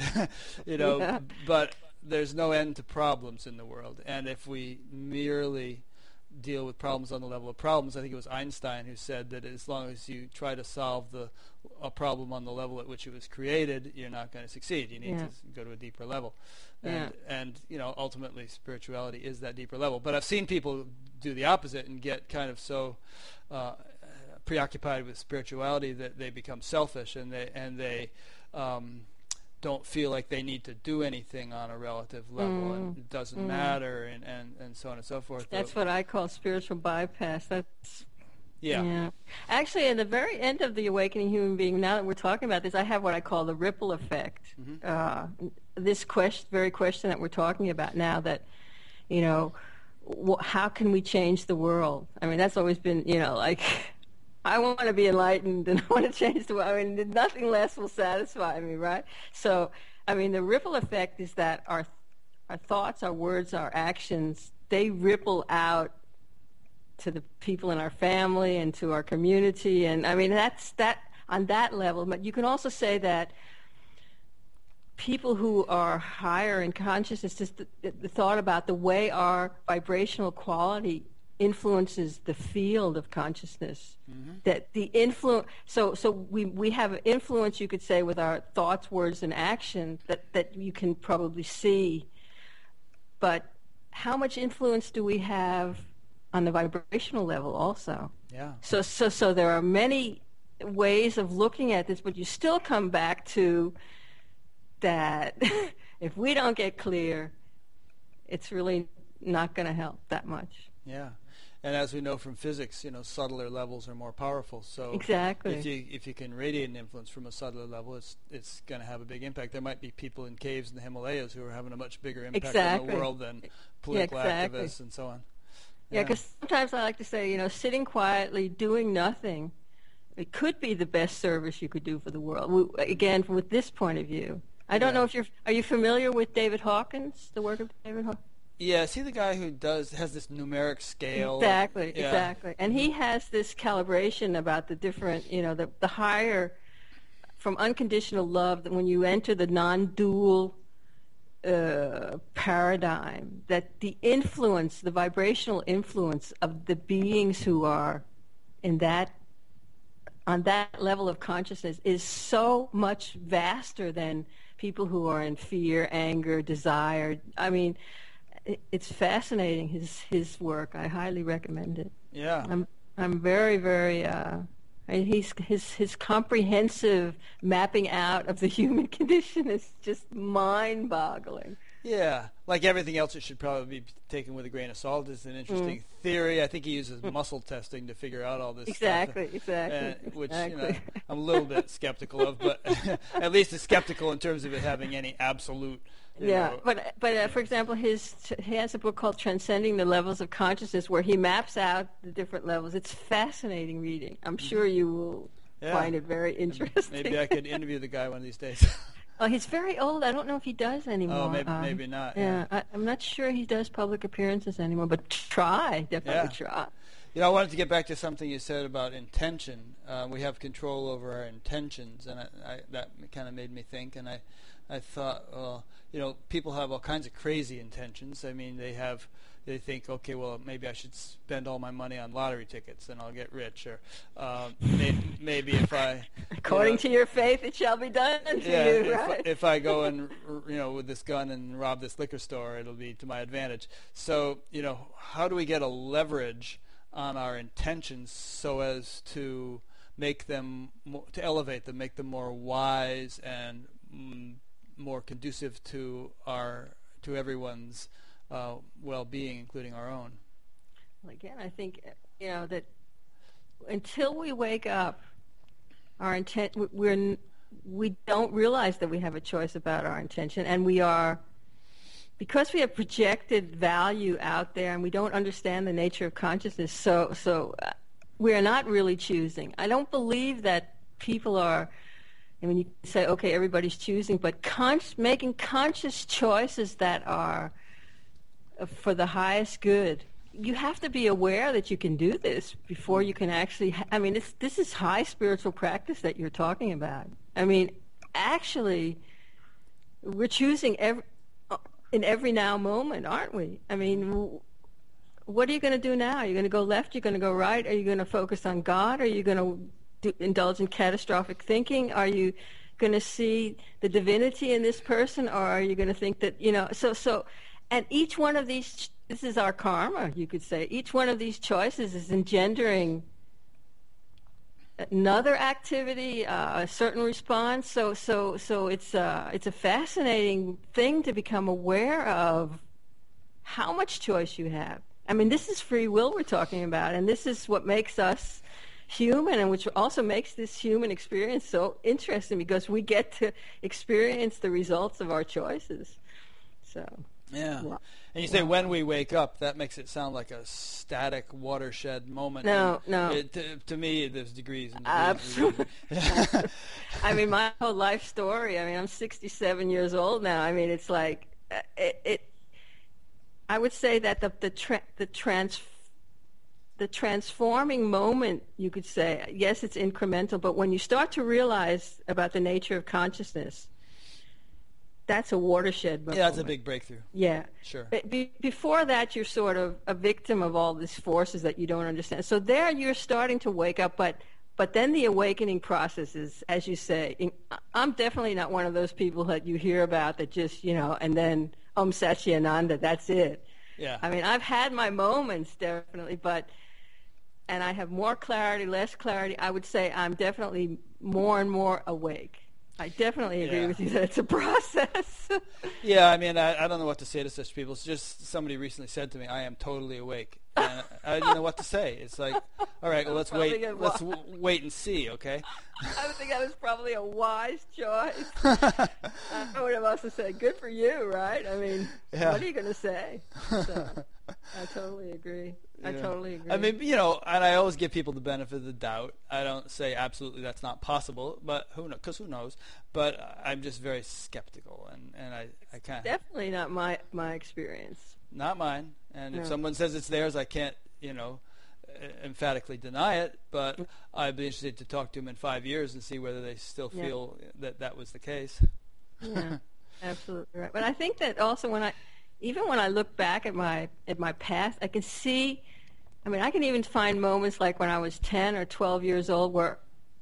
Speaker 1: but there's no end to problems in the world. And if we merely deal with problems on the level of problems, I think it was Einstein who said that as long as you try to solve a problem on the level at which it was created, you're not going to succeed. You need to go to a deeper level. And ultimately spirituality is that deeper level. But I've seen people do the opposite and get kind of so preoccupied with spirituality that they become selfish, and they don't feel like they need to do anything on a relative level, and it doesn't matter, and so on and so forth.
Speaker 2: That's what I call spiritual bypass. That's
Speaker 1: yeah.
Speaker 2: Actually, at the very end of the Awakening Human Being, now that we're talking about this, I have what I call the ripple effect. This very question that we're talking about now, that, how can we change the world? I mean, that's always been, like, I want to be enlightened and I want to change the world. I mean, nothing less will satisfy me, right? So, I mean, the ripple effect is that our thoughts, our words, our actions, they ripple out to the people in our family and to our community. And, I mean, that's that on that level. But you can also say that people who are higher in consciousness, just the thought about the way our vibrational quality influences the field of consciousness, that the influence, so we have influence, you could say, with our thoughts, words, and action that you can probably see, but how much influence do we have on the vibrational level also?
Speaker 1: Yeah.
Speaker 2: So there are many ways of looking at this, but you still come back to that if we don't get clear, it's really not going to help that much.
Speaker 1: Yeah. And as we know from physics, subtler levels are more powerful. So
Speaker 2: exactly,
Speaker 1: if you can radiate an influence from a subtler level, it's going to have a big impact. There might be people in caves in the Himalayas who are having a much bigger impact on the world than political activists and so on.
Speaker 2: Yeah, because sometimes I like to say, sitting quietly, doing nothing, it could be the best service you could do for the world. Again, with this point of view, I don't know if are you familiar with David Hawkins, the work of David Hawkins?
Speaker 1: Yeah, is he the guy who has this numeric scale?
Speaker 2: Exactly. And he has this calibration about the different, the higher, from unconditional love, that when you enter the non-dual paradigm, that the influence, the vibrational influence of the beings who are on that level of consciousness is so much vaster than people who are in fear, anger, desire. I mean, it's fascinating, his work. I highly recommend it.
Speaker 1: Yeah.
Speaker 2: I'm very, very his comprehensive mapping out of the human condition is just mind-boggling.
Speaker 1: Yeah, like everything else, it should probably be taken with a grain of salt. It's an interesting theory. I think he uses muscle testing to figure out all this stuff.
Speaker 2: Exactly.
Speaker 1: Which I'm a little bit skeptical of, but at least it's skeptical in terms of it having any absolute.
Speaker 2: But for example, he has a book called Transcending the Levels of Consciousness, where he maps out the different levels. It's fascinating reading. I'm sure you will find it very interesting.
Speaker 1: Maybe I could interview the guy one of these days.
Speaker 2: Oh, he's very old. I don't know if he does anymore.
Speaker 1: Oh, maybe not.
Speaker 2: Yeah, I'm not sure he does public appearances anymore, but definitely try.
Speaker 1: I wanted to get back to something you said about intention. We have control over our intentions, and that kind of made me think, and I thought, people have all kinds of crazy intentions. I mean, they think, okay, well, maybe I should spend all my money on lottery tickets and I'll get rich, or maybe if I...
Speaker 2: According to your faith, it shall be done to you, right?
Speaker 1: If I go and, with this gun and rob this liquor store, it'll be to my advantage. So, how do we get a leverage on our intentions so as to make them, to elevate them, make them more wise and more conducive to everyone's well-being, including our own?
Speaker 2: Well, again, I think that until we wake up, our intent, we don't realize that we have a choice about our intention, and because we have projected value out there, and we don't understand the nature of consciousness. So we are not really choosing. I don't believe that people are. I mean, you can say, okay, everybody's choosing, but making conscious choices that are for the highest good. You have to be aware that you can do this before you can actually. This is high spiritual practice that you're talking about. I mean, actually, we're choosing in every now moment, aren't we? I mean, what are you going to do now? Are you going to go left? You're going to go right? Are you going to focus on God? Are you going to indulge in catastrophic thinking? Are you going to see the divinity in this person, or are you going to think that and each one of these, this is our karma, you could say. Each one of these choices is engendering another activity, a certain response. So it's a fascinating thing to become aware of how much choice you have. I mean, this is free will we're talking about, and this is what makes us human, and which also makes this human experience so interesting because we get to experience the results of our choices. So
Speaker 1: yeah.
Speaker 2: Wow.
Speaker 1: And you say when we wake up, that makes it sound like a static watershed moment.
Speaker 2: No.
Speaker 1: To me, there's degrees and
Speaker 2: Absolutely.
Speaker 1: degrees.
Speaker 2: I mean, my whole life story. I mean, I'm 67 years old now. I mean, it's like I would say that the transforming moment, you could say, yes, it's incremental, but when you start to realize about the nature of consciousness, that's a watershed moment.
Speaker 1: Yeah, that's a big breakthrough.
Speaker 2: Yeah.
Speaker 1: Sure.
Speaker 2: Before that, you're sort of a victim of all these forces that you don't understand. So there you're starting to wake up, but then the awakening process is, as you say, I'm definitely not one of those people that you hear about that just, and then Satchidananda, that's it.
Speaker 1: Yeah.
Speaker 2: I mean, I've had my moments, definitely, and I have more clarity, less clarity. I would say I'm definitely more and more awake. I definitely agree with you that it's a process.
Speaker 1: Yeah, I mean, I don't know what to say to such people. It's just somebody recently said to me, I am totally awake. And I didn't know what to say. It's like, all right, well, let's wait and see, okay?
Speaker 2: I would think that was probably a wise choice. I would have also said, good for you, right? I mean, what are you going to say? So, I totally agree. I totally agree.
Speaker 1: I mean, and I always give people the benefit of the doubt. I don't say absolutely that's not possible, but who knows? Because who knows? But I'm just very skeptical, and I kind of
Speaker 2: definitely not my experience.
Speaker 1: Not mine. And if someone says it's theirs, I can't, emphatically deny it. But I'd be interested to talk to them in 5 years and see whether they still feel that was the case.
Speaker 2: Yeah, absolutely right. But I think that also when I look back at my past, I can see. I mean, I can even find moments like when I was 10 or 12 years old where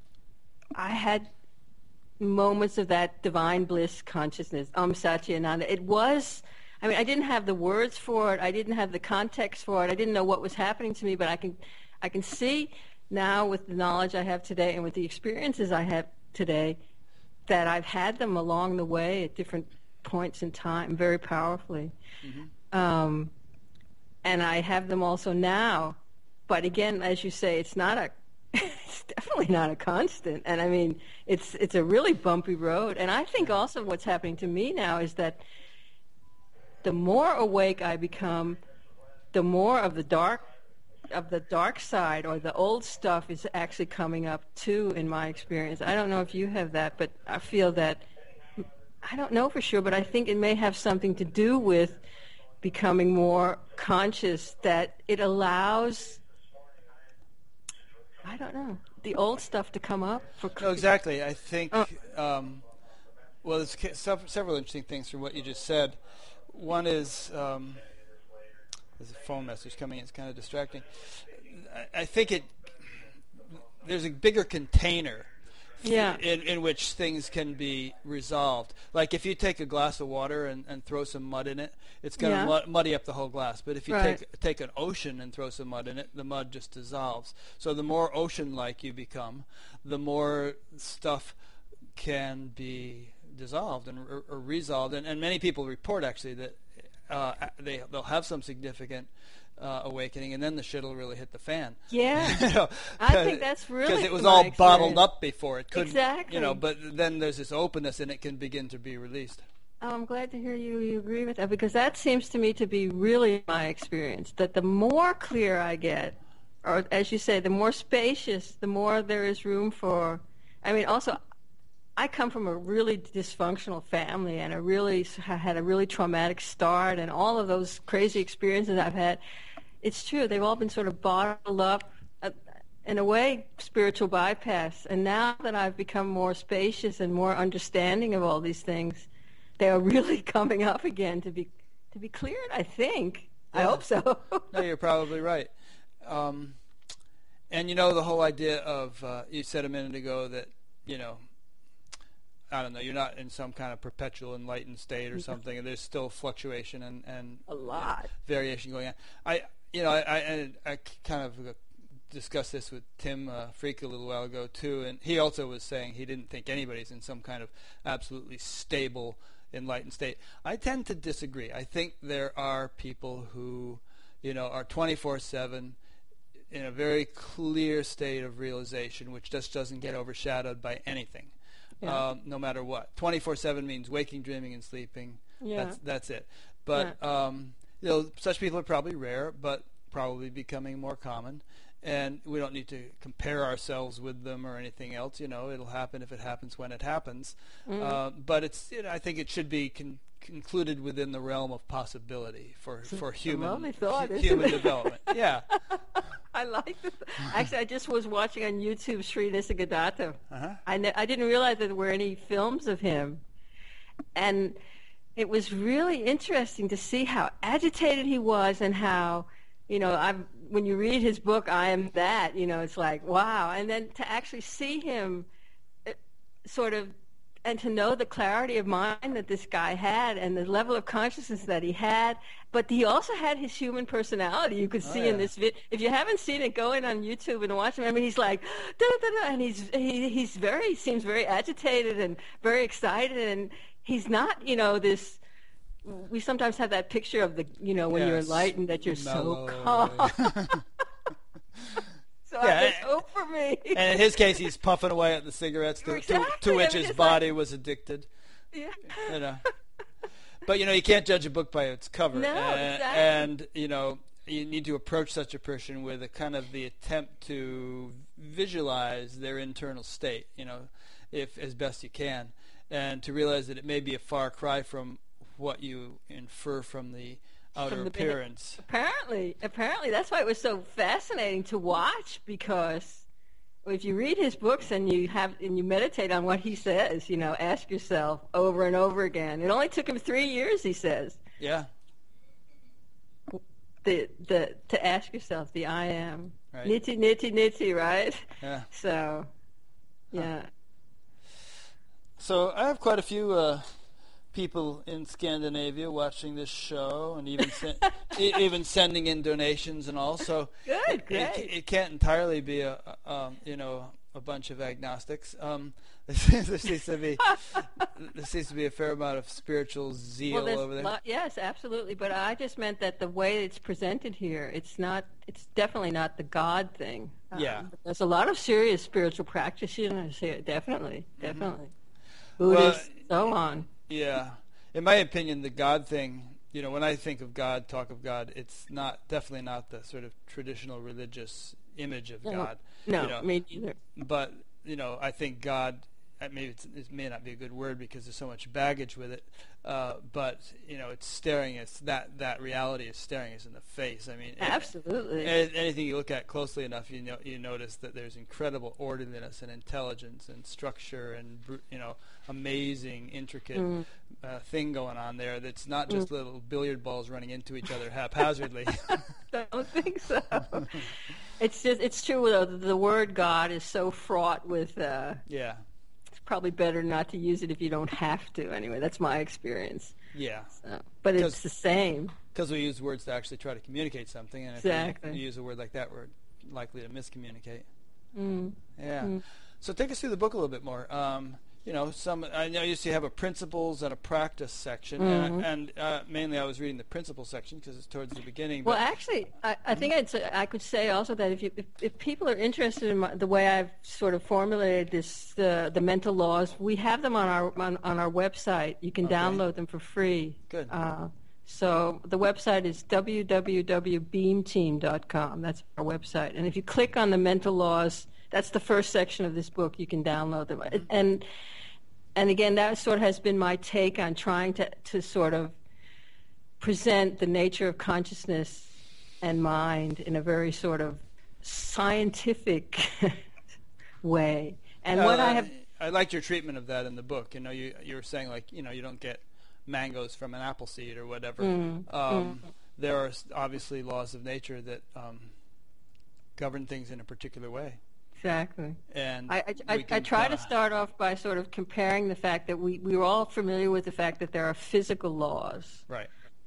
Speaker 2: I had moments of that divine bliss consciousness, Satchidananda. It was. I mean, I didn't have the words for it. I didn't have the context for it. I didn't know what was happening to me, but I can see now with the knowledge I have today and with the experiences I have today that I've had them along the way at different points in time very powerfully. Mm-hmm. And I have them also now. But again, as you say, it's definitely not a constant. And I mean, it's a really bumpy road. And I think also what's happening to me now is that the more awake I become, the more of the dark side or the old stuff is actually coming up too in my experience. I don't know if you have that, but I feel that, I don't know for sure, but I think it may have something to do with becoming more conscious that it allows, I don't know, the old stuff to come up.
Speaker 1: No, exactly. I think, well, there's several interesting things from what you just said. One is, there's a phone message coming in. It's kind of distracting. I think there's a bigger container in which things can be resolved. Like if you take a glass of water and throw some mud in it, it's going to muddy up the whole glass. But if you take an ocean and throw some mud in it, the mud just dissolves. So the more ocean-like you become, the more stuff can be dissolved or resolved. And many people report actually that they'll have some significant awakening, and then the shit will really hit the fan.
Speaker 2: Yeah, I think that's really
Speaker 1: because it was all bottled up before. It couldn't,
Speaker 2: exactly.
Speaker 1: But then there's this openness, and it can begin to be released.
Speaker 2: Oh, I'm glad to hear you agree with that, because that seems to me to be really my experience. That the more clear I get, or as you say, the more spacious, the more there is room for. I mean, also, I come from a really dysfunctional family and had a really traumatic start, and all of those crazy experiences I've had. It's true, they've all been sort of bottled up, in a way, spiritual bypass. And now that I've become more spacious and more understanding of all these things, they are really coming up again to be cleared, I think. Yeah. I hope so.
Speaker 1: No, you're probably right. And the whole idea of, you said a minute ago that, I don't know, you're not in some kind of perpetual enlightened state or something, and there's still fluctuation and
Speaker 2: a lot
Speaker 1: variation going on. I kind of discussed this with Tim Freak a little while ago too, and he also was saying he didn't think anybody's in some kind of absolutely stable, enlightened state. I tend to disagree. I think there are people who, are 24/7 in a very clear state of realization, which just doesn't get overshadowed by anything, no matter what. 24/7 means waking, dreaming, and sleeping. Yeah. That's it. But such people are probably rare, but probably becoming more common. And we don't need to compare ourselves with them or anything else. It'll happen if it happens when it happens. But it's, I think it should be included within the realm of possibility for human development. Yeah.
Speaker 2: I like this. Actually, I just was watching on YouTube Sri Nisargadatta. I didn't realize that there were any films of him. And it was really interesting to see how agitated he was and how, when you read his book, I Am That, it's like, wow. And then to actually see him sort of, and to know the clarity of mind that this guy had and the level of consciousness that he had, but he also had his human personality. You could see in this video. If you haven't seen it, go in on YouTube and watch him. I mean, he's like, da-da-da-da, and he seems very agitated and very excited, and he's not, this. We sometimes have that picture of when you're enlightened, that you're mellow. So calm. So there's hope for me.
Speaker 1: And in his case, he's puffing away at the cigarettes to which his body was addicted. Yeah. But you can't judge a book by its cover.
Speaker 2: No, exactly.
Speaker 1: And you need to approach such a person with a kind of the attempt to visualize their internal state, if as best you can, and to realize that it may be a far cry from what you infer from the outer appearance.
Speaker 2: Apparently, that's why it was so fascinating to watch, because if you read his books and you meditate on what he says, ask yourself over and over again. It only took him 3 years, he says.
Speaker 1: Yeah.
Speaker 2: To ask yourself the I am.
Speaker 1: Right.
Speaker 2: Nitty, nitty, nitty, right?
Speaker 1: Yeah.
Speaker 2: So, yeah.
Speaker 1: So I have quite a few people in Scandinavia watching this show, and even sending in donations and all. So
Speaker 2: good, great.
Speaker 1: It can't entirely be a bunch of agnostics. There seems to be a fair amount of spiritual zeal over there.
Speaker 2: Yes, absolutely. But I just meant that the way it's presented here, it's definitely not the God thing. There's a lot of serious spiritual practitioners here. Definitely. Buddhists, so on.
Speaker 1: Yeah. In my opinion, the God thing, when I think of God, talk of God, it's definitely not the sort of traditional religious image of God.
Speaker 2: No, me neither.
Speaker 1: But, I think God, maybe it may not be a good word because there's so much baggage with it, but, it's staring us, that reality is staring us in the face. I mean,
Speaker 2: absolutely.
Speaker 1: Anything you look at closely enough, you notice that there's incredible orderliness and intelligence and structure and, amazing, intricate thing going on there that's not just little billiard balls running into each other haphazardly.
Speaker 2: I don't think so. It's true. The word God is so fraught with. It's probably better not to use it if you don't have to. Anyway, that's my experience.
Speaker 1: Yeah.
Speaker 2: But it's the same.
Speaker 1: Because we use words to actually try to communicate something, and if you use a word like that, we're likely to miscommunicate. Yeah. So take us through the book a little bit more. I know you used to have a principles and a practice section, and mainly I was reading the principles section because it's towards the beginning.
Speaker 2: Well, actually, I think I could say also that if people are interested in the way I've sort of formulated this, the mental laws, we have them on our website. You can download them for free.
Speaker 1: Good.
Speaker 2: So the website is www.beamteam.com. That's our website. And if you click on the mental laws, that's the first section of this book. You can download them. And again, that sort of has been my take on trying to sort of present the nature of consciousness and mind in a very sort of scientific way. And
Speaker 1: I liked your treatment of that in the book. You were saying, like, you don't get mangoes from an apple seed or whatever. There are obviously laws of nature that govern things in a particular way.
Speaker 2: Exactly.
Speaker 1: And
Speaker 2: I try to start off by sort of comparing the fact that we're all familiar with the fact that there are physical laws.
Speaker 1: Right.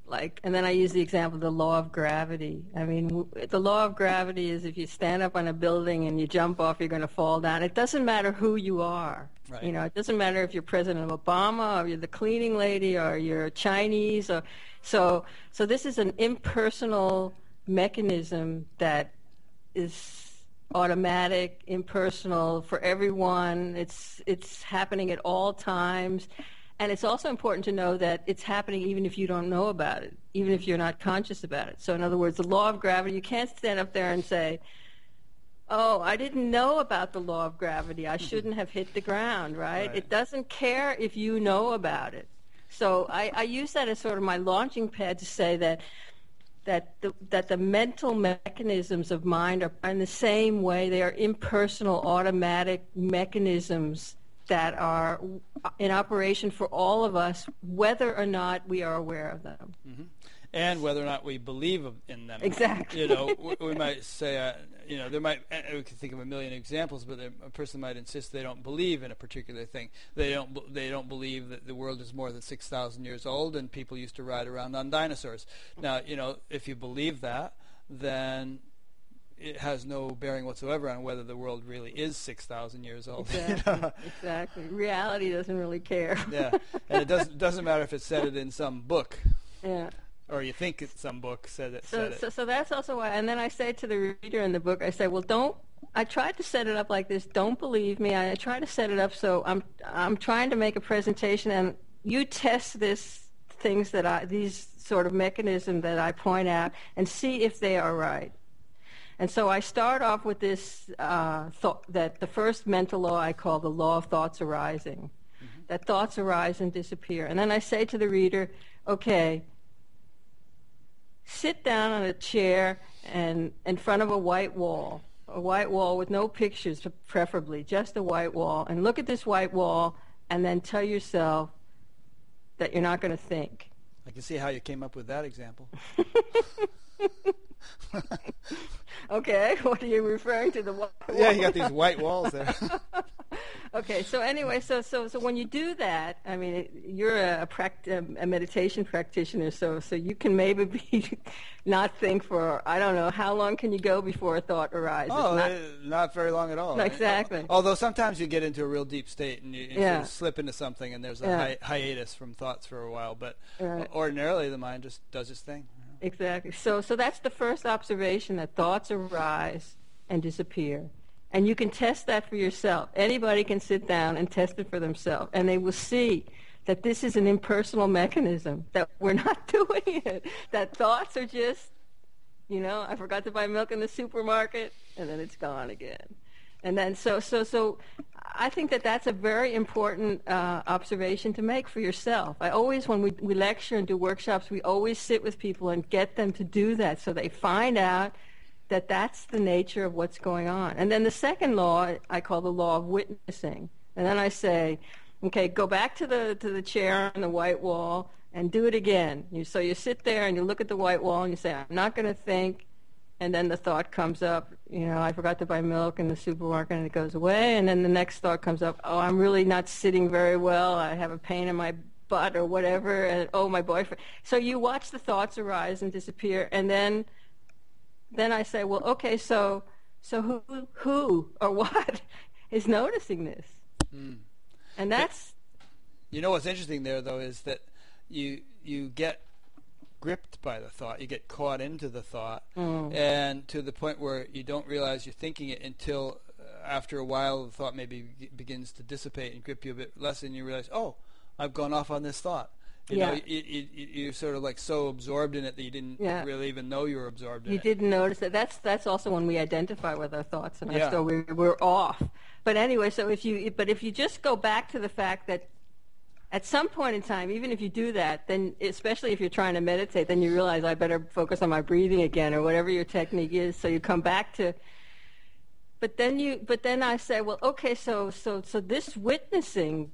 Speaker 2: and then I use the example of the law of gravity. I mean, the law of gravity is if you stand up on a building and you jump off, you're going to fall down. It doesn't matter who you are.
Speaker 1: Right.
Speaker 2: You know, it doesn't matter if you're President Obama or you're the cleaning lady or you're Chinese. So this is an impersonal mechanism that is automatic, impersonal for everyone. It's happening at all times. And it's also important to know that it's happening even if you don't know about it, even if you're not conscious about it. So in other words, the law of gravity, you can't stand up there and say, oh, I didn't know about the law of gravity. I shouldn't have hit the ground, right? It doesn't care if you know about it. So I use that as sort of my launching pad to say that the mental mechanisms of mind are in the same way. They are impersonal, automatic mechanisms that are in operation for all of us, whether or not we are aware of them.
Speaker 1: Mm-hmm. And whether or not we believe in them.
Speaker 2: Exactly.
Speaker 1: You know, we might say, we could think of a million examples, but a person might insist they don't believe in a particular thing. They don't believe that the world is more than 6,000 years old and people used to ride around on dinosaurs. Now, you know, if you believe that, then it has no bearing whatsoever on whether the world really is 6,000 years old.
Speaker 2: Exactly.
Speaker 1: You know?
Speaker 2: Exactly. Reality doesn't really care.
Speaker 1: Yeah, and it doesn't matter if it said it in some book.
Speaker 2: Yeah.
Speaker 1: Or you think some book said it.
Speaker 2: So that's also why. And then I say to the reader in the book, I say, well, I tried to set it up like this. Don't believe me. I try to set it up so I'm trying to make a presentation, and you test these sort of mechanisms that I point out, and see if they are right. And so I start off with this thought that the first mental law I call the law of thoughts arising, that thoughts arise and disappear. And then I say to the reader, okay, sit down on a chair and in front of a white wall with no pictures, preferably, just a white wall, and look at this white wall and then tell yourself that you're not going to think.
Speaker 1: I can see how you came up with that example.
Speaker 2: Okay, what are you referring to? The white wall?
Speaker 1: Yeah, you got these white walls there.
Speaker 2: Okay, so anyway, so when you do that, I mean, you're a meditation practitioner, so you can maybe not think for, I don't know, how long can you go before a thought arises?
Speaker 1: Not very long at all.
Speaker 2: Exactly.
Speaker 1: Although sometimes you get into a real deep state and you sort of slip into something and there's a hiatus from thoughts for a while, but ordinarily the mind just does its thing.
Speaker 2: Exactly. So that's the first observation, that thoughts arise and disappear. And you can test that for yourself. Anybody can sit down and test it for themselves, and they will see that this is an impersonal mechanism, that we're not doing it, that thoughts are just, I forgot to buy milk in the supermarket, and then it's gone again. And then so I think that's a very important observation to make for yourself. I always, when we lecture and do workshops, we always sit with people and get them to do that so they find out that that's the nature of what's going on. And then the second law I call the law of witnessing. And then I say, okay, go back to the chair on the white wall and do it again. So you sit there and you look at the white wall and you say, I'm not going to think. And then the thought comes up, I forgot to buy milk in the supermarket, and it goes away. And then the next thought comes up, oh, I'm really not sitting very well. I have a pain in my butt or whatever. And, oh, my boyfriend. So you watch the thoughts arise and disappear. And then I say, well, okay, so who or what is noticing this? Mm. And that's...
Speaker 1: what's interesting there, though, is that you get gripped by the thought. You get caught into the thought, and to the point where you don't realize you're thinking it until after a while the thought maybe begins to dissipate and grip you a bit less, and you realize, oh, I've gone off on this thought. You're sort of like so absorbed in it that you didn't really even know you were absorbed in it.
Speaker 2: You didn't notice it. That's also when we identify with our thoughts, and so we're off. But anyway, so if you just go back to the fact that at some point in time, even if you do that, then especially if you're trying to meditate, then you realize I better focus on my breathing again, or whatever your technique is. So you come back to. But then I say, well, okay, so this witnessing,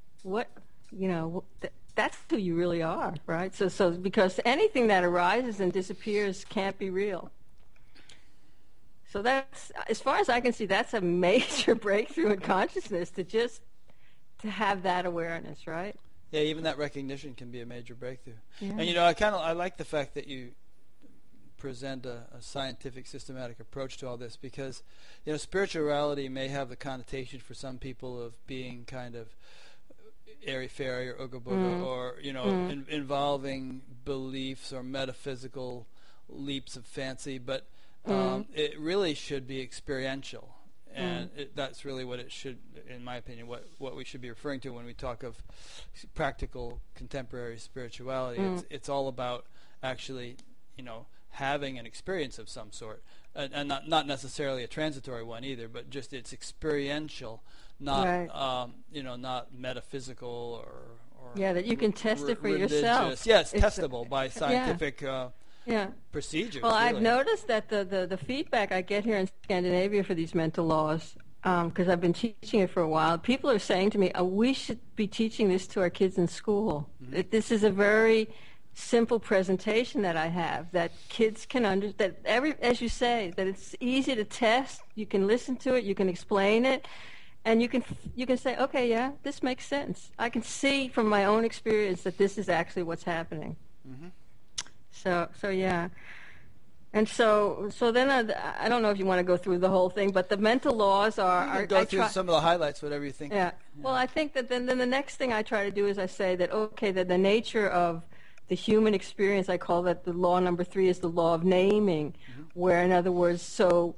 Speaker 2: that's who you really are, right? So because anything that arises and disappears can't be real. So that's, as far as I can see, that's a major breakthrough in consciousness, to have that awareness, right?
Speaker 1: Yeah, even that recognition can be a major breakthrough.
Speaker 2: Yeah.
Speaker 1: And I like the fact that you present a scientific, systematic approach to all this, because spirituality may have the connotation for some people of being kind of airy-fairy or ooga-booga, or involving beliefs or metaphysical leaps of fancy, but it really should be experiential. And that's really what it should, in my opinion, what we should be referring to when we talk of practical contemporary spirituality. It's all about actually, having an experience of some sort, and not necessarily a transitory one either, but just it's experiential, not
Speaker 2: right.
Speaker 1: Not metaphysical or
Speaker 2: that you can test it for
Speaker 1: religious.
Speaker 2: yourself.
Speaker 1: Yes, testable by scientific. Procedures.
Speaker 2: Well,
Speaker 1: really.
Speaker 2: I've noticed that the feedback I get here in Scandinavia for these mental laws, because I've been teaching it for a while, people are saying to me, we should be teaching this to our kids in school. This is a very simple presentation that I have that kids can understand. As you say, that it's easy to test. You can listen to it. You can explain it. And you can say, okay, yeah, this makes sense. I can see from my own experience that this is actually what's happening. So yeah, and so then I don't know if you want to go through the whole thing, but the mental laws are.
Speaker 1: Go through some of the highlights, whatever you think.
Speaker 2: Yeah. Well, I think that then the next thing I try to do is I say that that the nature of the human experience, I call that the law number 3 is the law of naming, where in other words,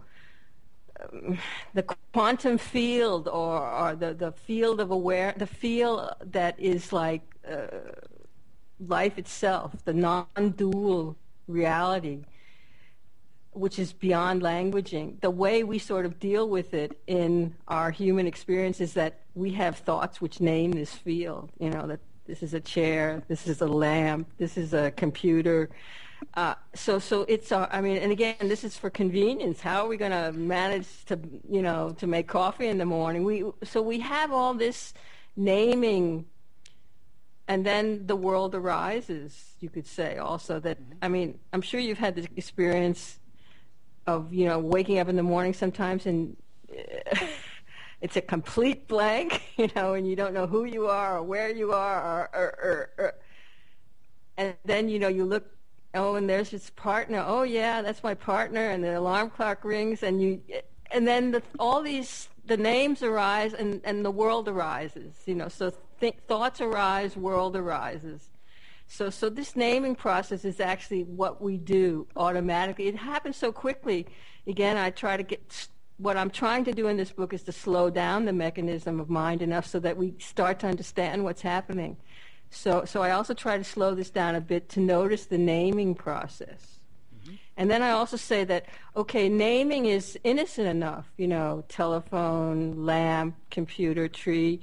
Speaker 2: the quantum field or the field of the field that is like life itself, the non-dual reality, which is beyond languaging. The way we sort of deal with it in our human experience is that we have thoughts which name this field, that this is a chair, this is a lamp, this is a computer. So it's and again, this is for convenience. How are we going to manage to make coffee in the morning? We have all this naming, and then the world arises. You could say also that. I'm sure you've had this experience of waking up in the morning sometimes and it's a complete blank, and you don't know who you are or where you are, or and then you look. Oh, and there's his partner. Oh, yeah, that's my partner. And the alarm clock rings, and then the names arise, and the world arises. So thoughts arise, world arises. So this naming process is actually what we do automatically. It happens so quickly. Again, what I'm trying to do in this book is to slow down the mechanism of mind enough so that we start to understand what's happening. So I also try to slow this down a bit to notice the naming process. And then I also say that, okay, naming is innocent enough, telephone, lamp, computer, tree.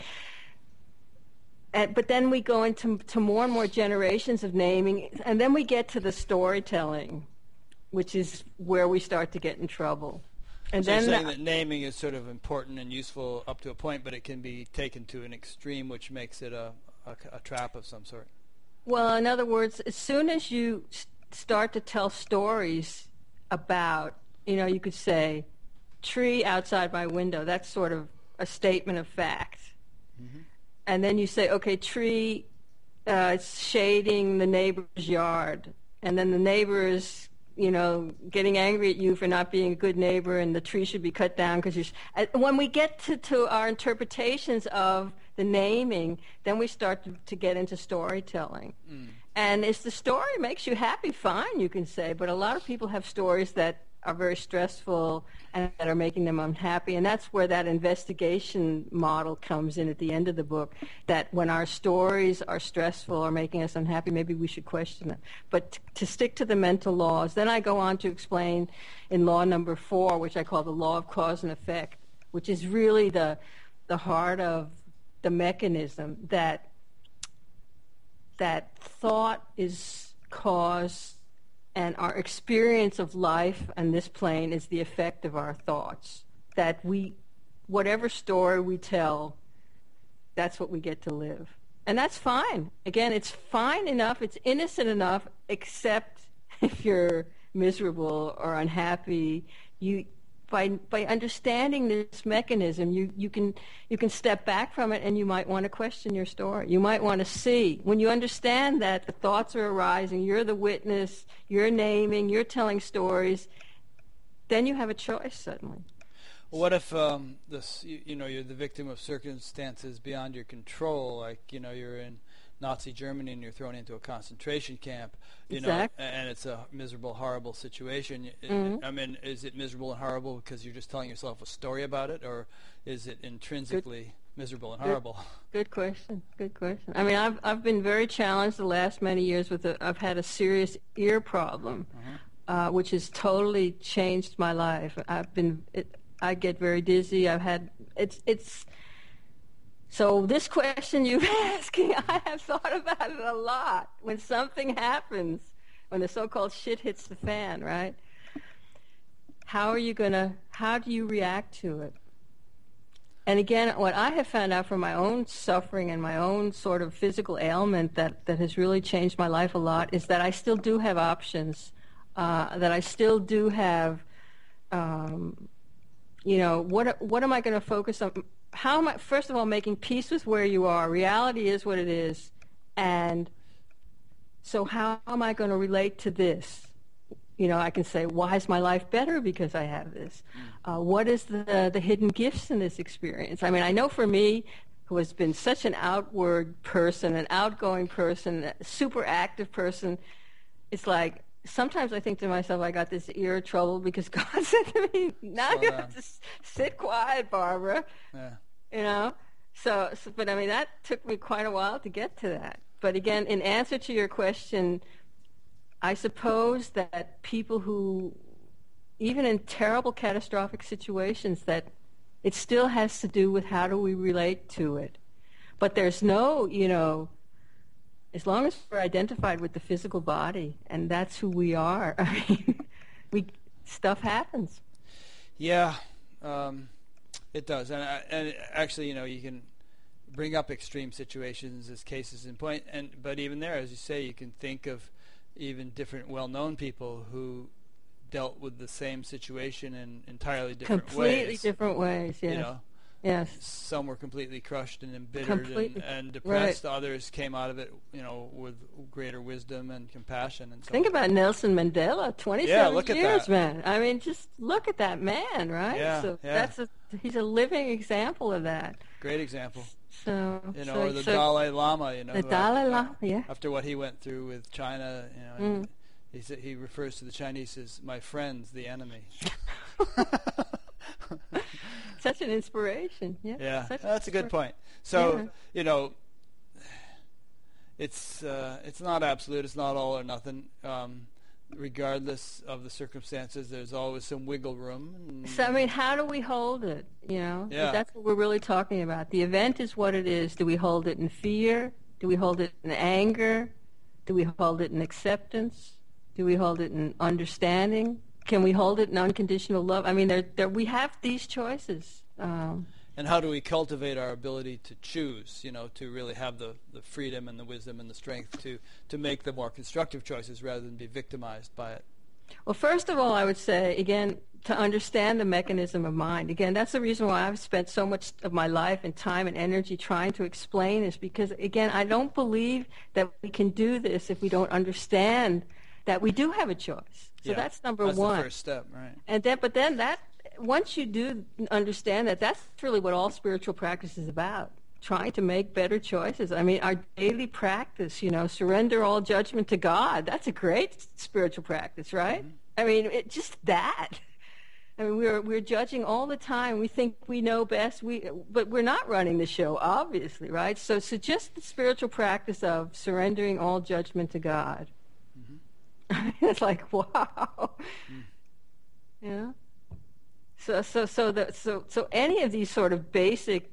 Speaker 2: But then we go into more and more generations of naming, and then we get to the storytelling, which is where we start to get in trouble. And
Speaker 1: so
Speaker 2: then
Speaker 1: you're saying that naming is sort of important and useful up to a point, but it can be taken to an extreme, which makes it a trap of some sort.
Speaker 2: Well, in other words, as soon as you start to tell stories about, you could say, tree outside my window, that's sort of a statement of fact. And then you say, okay, tree, it's shading the neighbor's yard. And then the neighbor is, getting angry at you for not being a good neighbor, and the tree should be cut down because when we get to our interpretations of the naming, then we start to get into storytelling. And if the story makes you happy, fine, you can say. But a lot of people have stories that are very stressful and that are making them unhappy. And that's where that investigation model comes in at the end of the book, that when our stories are stressful or making us unhappy, maybe we should question them. But to stick to the mental laws, then I go on to explain in law number 4, which I call the law of cause and effect, which is really the heart of the mechanism that thought is cause, and our experience of life on this plane is the effect of our thoughts. That whatever story we tell, that's what we get to live. And that's fine. Again, it's fine enough, it's innocent enough, except if you're miserable or unhappy, by understanding this mechanism, you can step back from it, and you might want to question your story. You might want to see, when you understand that the thoughts are arising, you're the witness, you're naming, you're telling stories, then you have a choice suddenly.
Speaker 1: What if you're the victim of circumstances beyond your control, like you're in Nazi Germany and you're thrown into a concentration camp,
Speaker 2: exactly.
Speaker 1: And it's a miserable, horrible situation.
Speaker 2: Mm-hmm.
Speaker 1: I mean, is it miserable and horrible because you're just telling yourself a story about it, or is it intrinsically miserable and horrible?
Speaker 2: Good question. Good question. I mean, I've been very challenged the last many years I've had a serious ear problem, which has totally changed my life. I get very dizzy. So this question you're asking, I have thought about it a lot. When something happens, when the so-called shit hits the fan, right? How do you react to it? And again, what I have found out from my own suffering and my own sort of physical ailment that has really changed my life a lot is that I still do have options, that I still do have, what am I going to focus on? How am I, first of all, making peace with where you are? Reality is what it is. And so how am I going to relate to this? I can say, why is my life better because I have this? What is the hidden gifts in this experience? I mean, I know for me, who has been such an outward person, an outgoing person, a super active person, it's like, sometimes I think to myself, I got this ear trouble because God said to me, now you have to sit quiet, Barbara.
Speaker 1: Yeah.
Speaker 2: So, but I mean, that took me quite a while to get to that. But again, in answer to your question, I suppose that people who, even in terrible catastrophic situations, that it still has to do with how do we relate to it. But there's no, as long as we're identified with the physical body, and that's who we are, I mean, stuff happens.
Speaker 1: Yeah, it does. And actually, you can bring up extreme situations as cases in point, but even there, as you say, you can think of even different well-known people who dealt with the same situation in entirely different ways.
Speaker 2: Completely different ways, yes. Yes.
Speaker 1: Some were completely crushed and embittered and depressed. Right. Others came out of it, with greater wisdom and compassion. And so
Speaker 2: think about Nelson Mandela, 27 years, man. I mean, just look at that man, right?
Speaker 1: Yeah,
Speaker 2: so he's a living example of that.
Speaker 1: Great example.
Speaker 2: So,
Speaker 1: or the Dalai Lama,
Speaker 2: The Dalai Lama, yeah.
Speaker 1: After what he went through with China, he refers to the Chinese as my friends, the enemy.
Speaker 2: Such an inspiration. Yeah.
Speaker 1: That's a good point. So, it's not absolute. It's not all or nothing. Regardless of the circumstances, there's always some wiggle room.
Speaker 2: So, I mean, how do we hold it?
Speaker 1: Yeah.
Speaker 2: That's what we're really talking about. The event is what it is. Do we hold it in fear? Do we hold it in anger? Do we hold it in acceptance? Do we hold it in understanding? Can we hold it in unconditional love? I mean, we have these choices.
Speaker 1: And how do we cultivate our ability to choose, to really have the freedom and the wisdom and the strength to make the more constructive choices rather than be victimized by it?
Speaker 2: Well, first of all, I would say, again, to understand the mechanism of mind. Again, that's the reason why I've spent so much of my life and time and energy trying to explain this, because, again, I don't believe that we can do this if we don't understand that we do have a choice. So that's number one.
Speaker 1: That's the first step, right?
Speaker 2: And then, once you do understand that, that's really what all spiritual practice is about, trying to make better choices. I mean, our daily practice, surrender all judgment to God. That's a great spiritual practice, right? Mm-hmm. I mean, just that. I mean, we're judging all the time. We think we know best, but we're not running the show, obviously, right? So just the spiritual practice of surrendering all judgment to God. Mm-hmm. It's like, wow. Mm. So any of these sort of basic,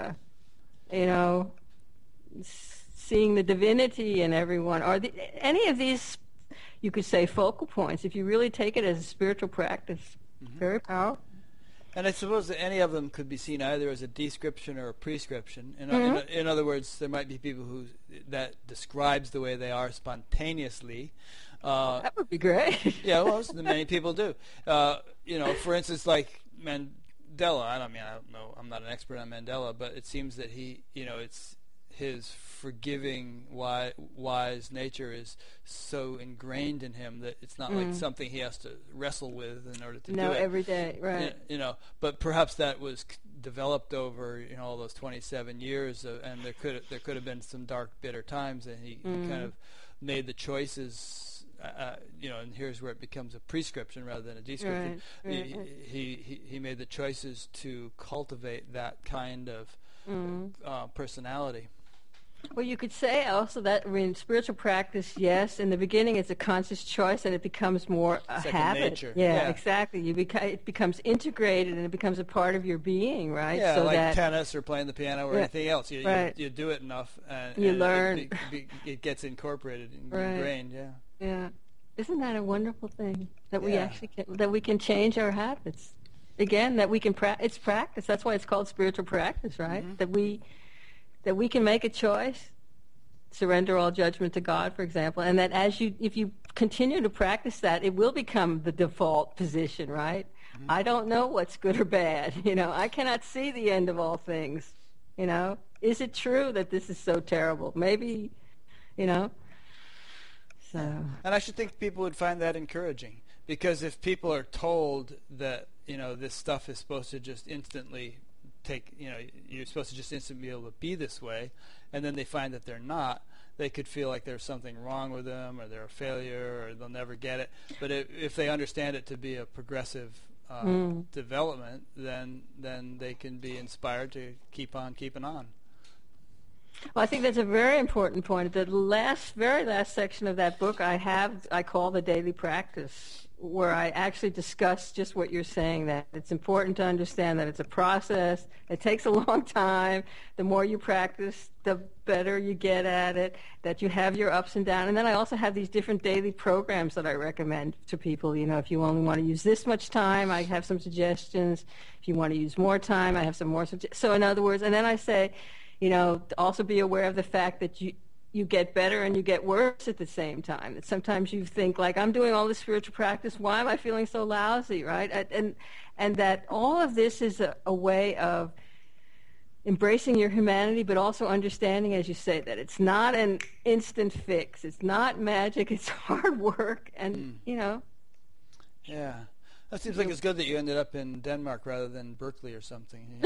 Speaker 2: seeing the divinity in everyone, or any of these, you could say, focal points, if you really take it as a spiritual practice, very powerful.
Speaker 1: And I suppose that any of them could be seen either as a description or a prescription. In other words, there might be people that describes the way they are spontaneously.
Speaker 2: That would be great.
Speaker 1: Yeah, well, many people do. For instance, like Mandela, I don't know, I'm not an expert on Mandela, but it seems that he, it's his forgiving, wise nature is so ingrained in him that it's not like something he has to wrestle with in order to do it.
Speaker 2: Every day, right.
Speaker 1: But perhaps that was developed over, all those 27 years, and there could have been some dark, bitter times, and he kind of made the choices, and here's where it becomes a prescription rather than a description. Right. He made the choices to cultivate that kind of personality.
Speaker 2: Well, you could say also that spiritual practice, yes, in the beginning it's a conscious choice, and it becomes more a habit.
Speaker 1: Nature.
Speaker 2: Yeah, exactly. It becomes integrated, and it becomes a part of your being, right?
Speaker 1: Yeah, so like tennis or playing the piano or anything else. You do it enough, and
Speaker 2: you learn.
Speaker 1: It gets incorporated and ingrained. Yeah.
Speaker 2: Yeah. Isn't that a wonderful thing that we actually that we can change our habits? Again, that we can it's practice. That's why it's called spiritual practice, right? Mm-hmm. That we can make a choice, surrender all judgment to God, for example, and that if you continue to practice that, it will become the default position, right? Mm-hmm. I don't know what's good or bad. I cannot see the end of all things. Is it true that this is so terrible? Maybe, So.
Speaker 1: And I should think people would find that encouraging, because if people are told that, this stuff is supposed to just instantly you're supposed to just instantly be able to be this way, and then they find that they're not, they could feel like there's something wrong with them, or they're a failure, or they'll never get it. But if they understand it to be a progressive development, then they can be inspired to keep on keeping on.
Speaker 2: Well, I think that's a very important point. The very last section of that book I call the daily practice, where I actually discuss just what you're saying, that it's important to understand that it's a process. It takes a long time. The more you practice, the better you get at it, that you have your ups and downs. And then I also have these different daily programs that I recommend to people. If you only want to use this much time, I have some suggestions. If you want to use more time, I have some more suggestions. So in other words, and then I say, also be aware of the fact that you get better and you get worse at the same time. That sometimes you think, like, I'm doing all this spiritual practice, why am I feeling so lousy, right? And that all of this is a way of embracing your humanity, but also understanding, as you say, that it's not an instant fix. It's not magic. It's hard work, and,
Speaker 1: Yeah. That seems like it's good that you ended up in Denmark rather than Berkeley or something.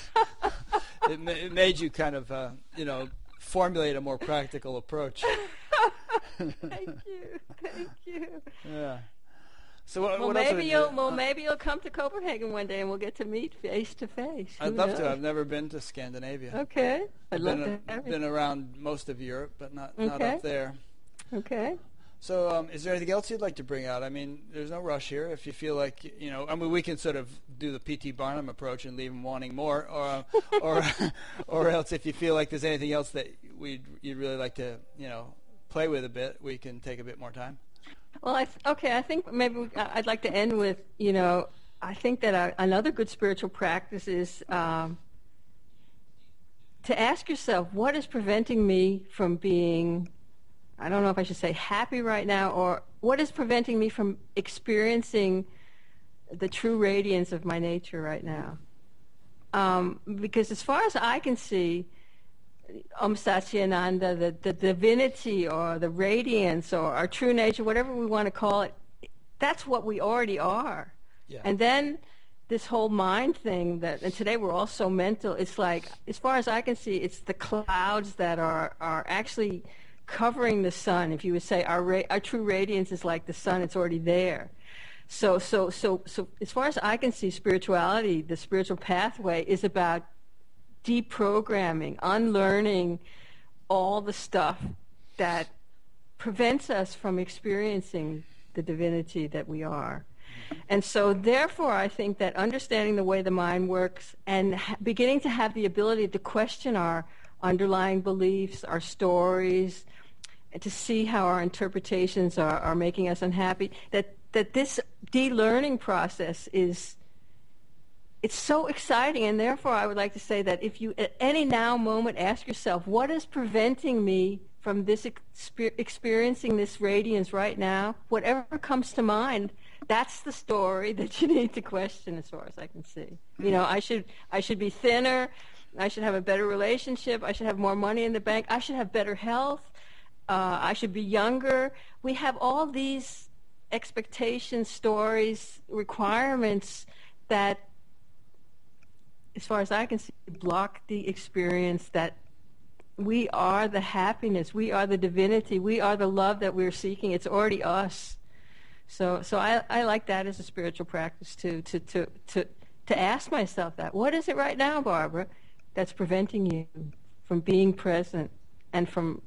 Speaker 1: It made you kind of, formulate a more practical approach.
Speaker 2: Thank you.
Speaker 1: Yeah. So
Speaker 2: maybe you'll come to Copenhagen one day and we'll get to meet face to face.
Speaker 1: I'd love to. I've never been to Scandinavia.
Speaker 2: Okay. I'd love to have you.
Speaker 1: Been around most of Europe, but not up there.
Speaker 2: Okay.
Speaker 1: So is there anything else you'd like to bring out? I mean, there's no rush here. If you feel like, we can sort of do the P.T. Barnum approach and leave them wanting more, or else if you feel like there's anything else that you'd really like to, play with a bit, we can take a bit more time.
Speaker 2: Well, I think maybe I'd like to end with, I think that another good spiritual practice is to ask yourself, what is preventing me from being, I don't know if I should say happy right now, or what is preventing me from experiencing the true radiance of my nature right now? Because as far as I can see, Satchidananda, the divinity or the radiance or our true nature, whatever we want to call it, that's what we already are. Yeah. And then this whole mind thing, and today we're all so mental, it's like, as far as I can see, it's the clouds that are actually covering the sun. If you would say our true radiance is like the sun, it's already there. So as far as I can see, spirituality, the spiritual pathway, is about deprogramming, unlearning all the stuff that prevents us from experiencing the divinity that we are. And so therefore I think that understanding the way the mind works and beginning to have the ability to question our underlying beliefs, our stories, and to see how our interpretations are making us unhappy, that this de-learning process it's so exciting. And therefore I would like to say that if you at any now moment ask yourself, what is preventing me from this experiencing this radiance right now, whatever comes to mind, that's the story that you need to question, as far as I can see. You know, I should be thinner. I should have a better relationship. I should have more money in the bank. I should have better health. I should be younger. We have all these expectations, stories, requirements that, as far as I can see, block the experience that we are the happiness, we are the divinity, we are the love that we're seeking. It's already us. So I like that as a spiritual practice too, to ask myself that. What is it right now, Barbara, that's preventing you from being present and from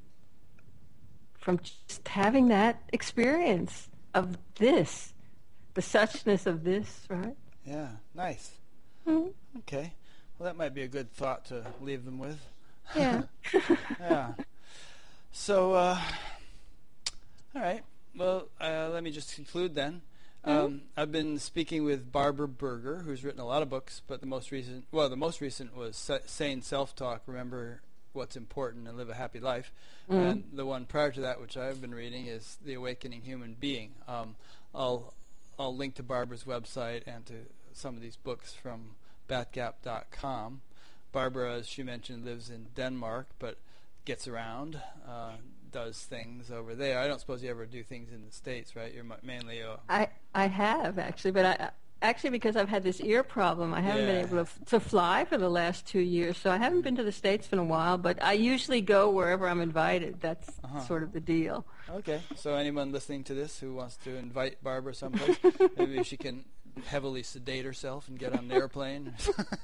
Speaker 2: just having that experience of this, the suchness of this, right?
Speaker 1: Yeah, nice.
Speaker 2: Mm-hmm.
Speaker 1: Okay. Well, that might be a good thought to leave them with.
Speaker 2: Yeah.
Speaker 1: Yeah. So, all right. Well, let me just conclude then. I've been speaking with Barbara Berger, who's written a lot of books, but the most recent was Sane Self-Talk, Remember What's Important and Live a Happy Life. And the one prior to that, which I've been reading, is The Awakening Human Being. I'll link to Barbara's website and to some of these books from batgap.com. Barbara, as she mentioned, lives in Denmark, but gets around, does things over there. I don't suppose you ever do things in the States, right? You're mainly
Speaker 2: I have, actually, but actually because I've had this ear problem, I haven't been able to fly for the last 2 years, so I haven't been to the States in a while, but I usually go wherever I'm invited. That's sort of the deal.
Speaker 1: Okay, so anyone listening to this who wants to invite Barbara someplace, maybe she can heavily sedate herself and get on an airplane.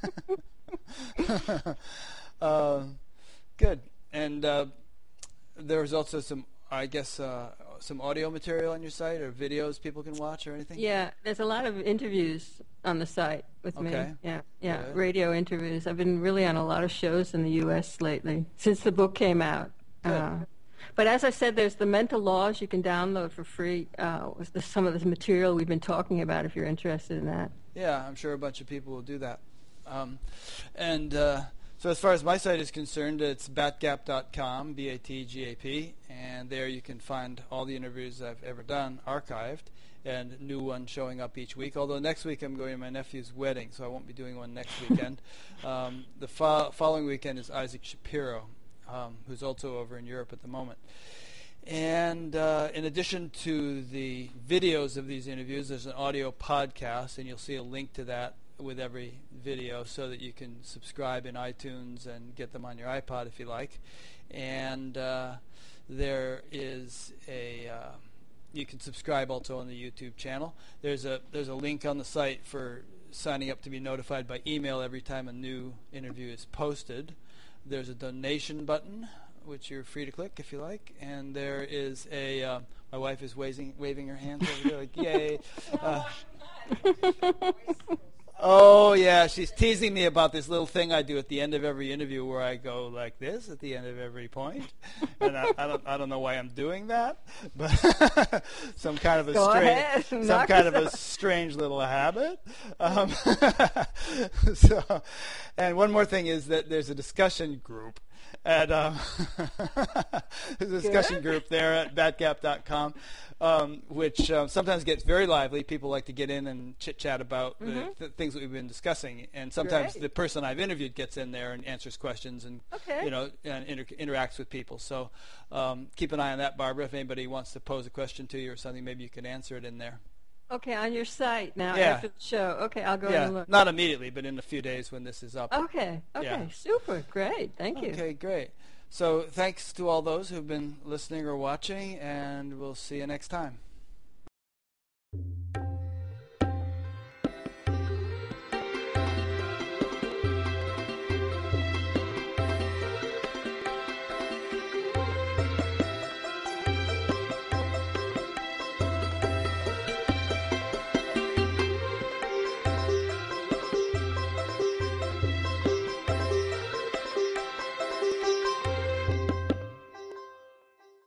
Speaker 1: Good. And there's also some, I guess, some audio material on your site or videos people can watch or anything?
Speaker 2: Yeah, there's a lot of interviews on the site with me. Yeah, good. Radio interviews. I've been really on a lot of shows in the U.S. lately since the book came out. But as I said, there's the mental laws you can download for free. Some of this material we've been talking about if you're interested in that.
Speaker 1: Yeah, I'm sure a bunch of people will do that. So as far as my site is concerned, it's batgap.com, B-A-T-G-A-P, and there you can find all the interviews I've ever done archived and new ones showing up each week, although next week I'm going to my nephew's wedding, so I won't be doing one next weekend. The following weekend is Isaac Shapiro, who's also over in Europe at the moment. And in addition to the videos of these interviews, there's an audio podcast, and you'll see a link to that with every video so that you can subscribe in iTunes and get them on your iPod if you like. And there is you can subscribe also on the YouTube channel. There's a link on the site for signing up to be notified by email every time a new interview is posted. There's a donation button, which you're free to click if you like. And there is my wife is waving her hands over there like, yay. Oh, yeah, she's teasing me about this little thing I do at the end of every interview where I go like this at the end of every point. And I don't know why I'm doing that, but some kind of a strange little habit. And one more thing is that there's a discussion group at there's a discussion group there at batgap.com, which sometimes gets very lively. People like to get in and chit-chat about the things that we've been discussing, and sometimes the person I've interviewed gets in there and answers questions and and interacts with people. So keep an eye on that, Barbara. If anybody wants to pose a question to you or something, maybe you can answer it in there.
Speaker 2: Okay, on your site now after the show. Okay, I'll go and look.
Speaker 1: Not immediately, but in a few days when this is up.
Speaker 2: Okay, super, great, thank you.
Speaker 1: Okay, great. So thanks to all those who've been listening or watching, and we'll see you next time.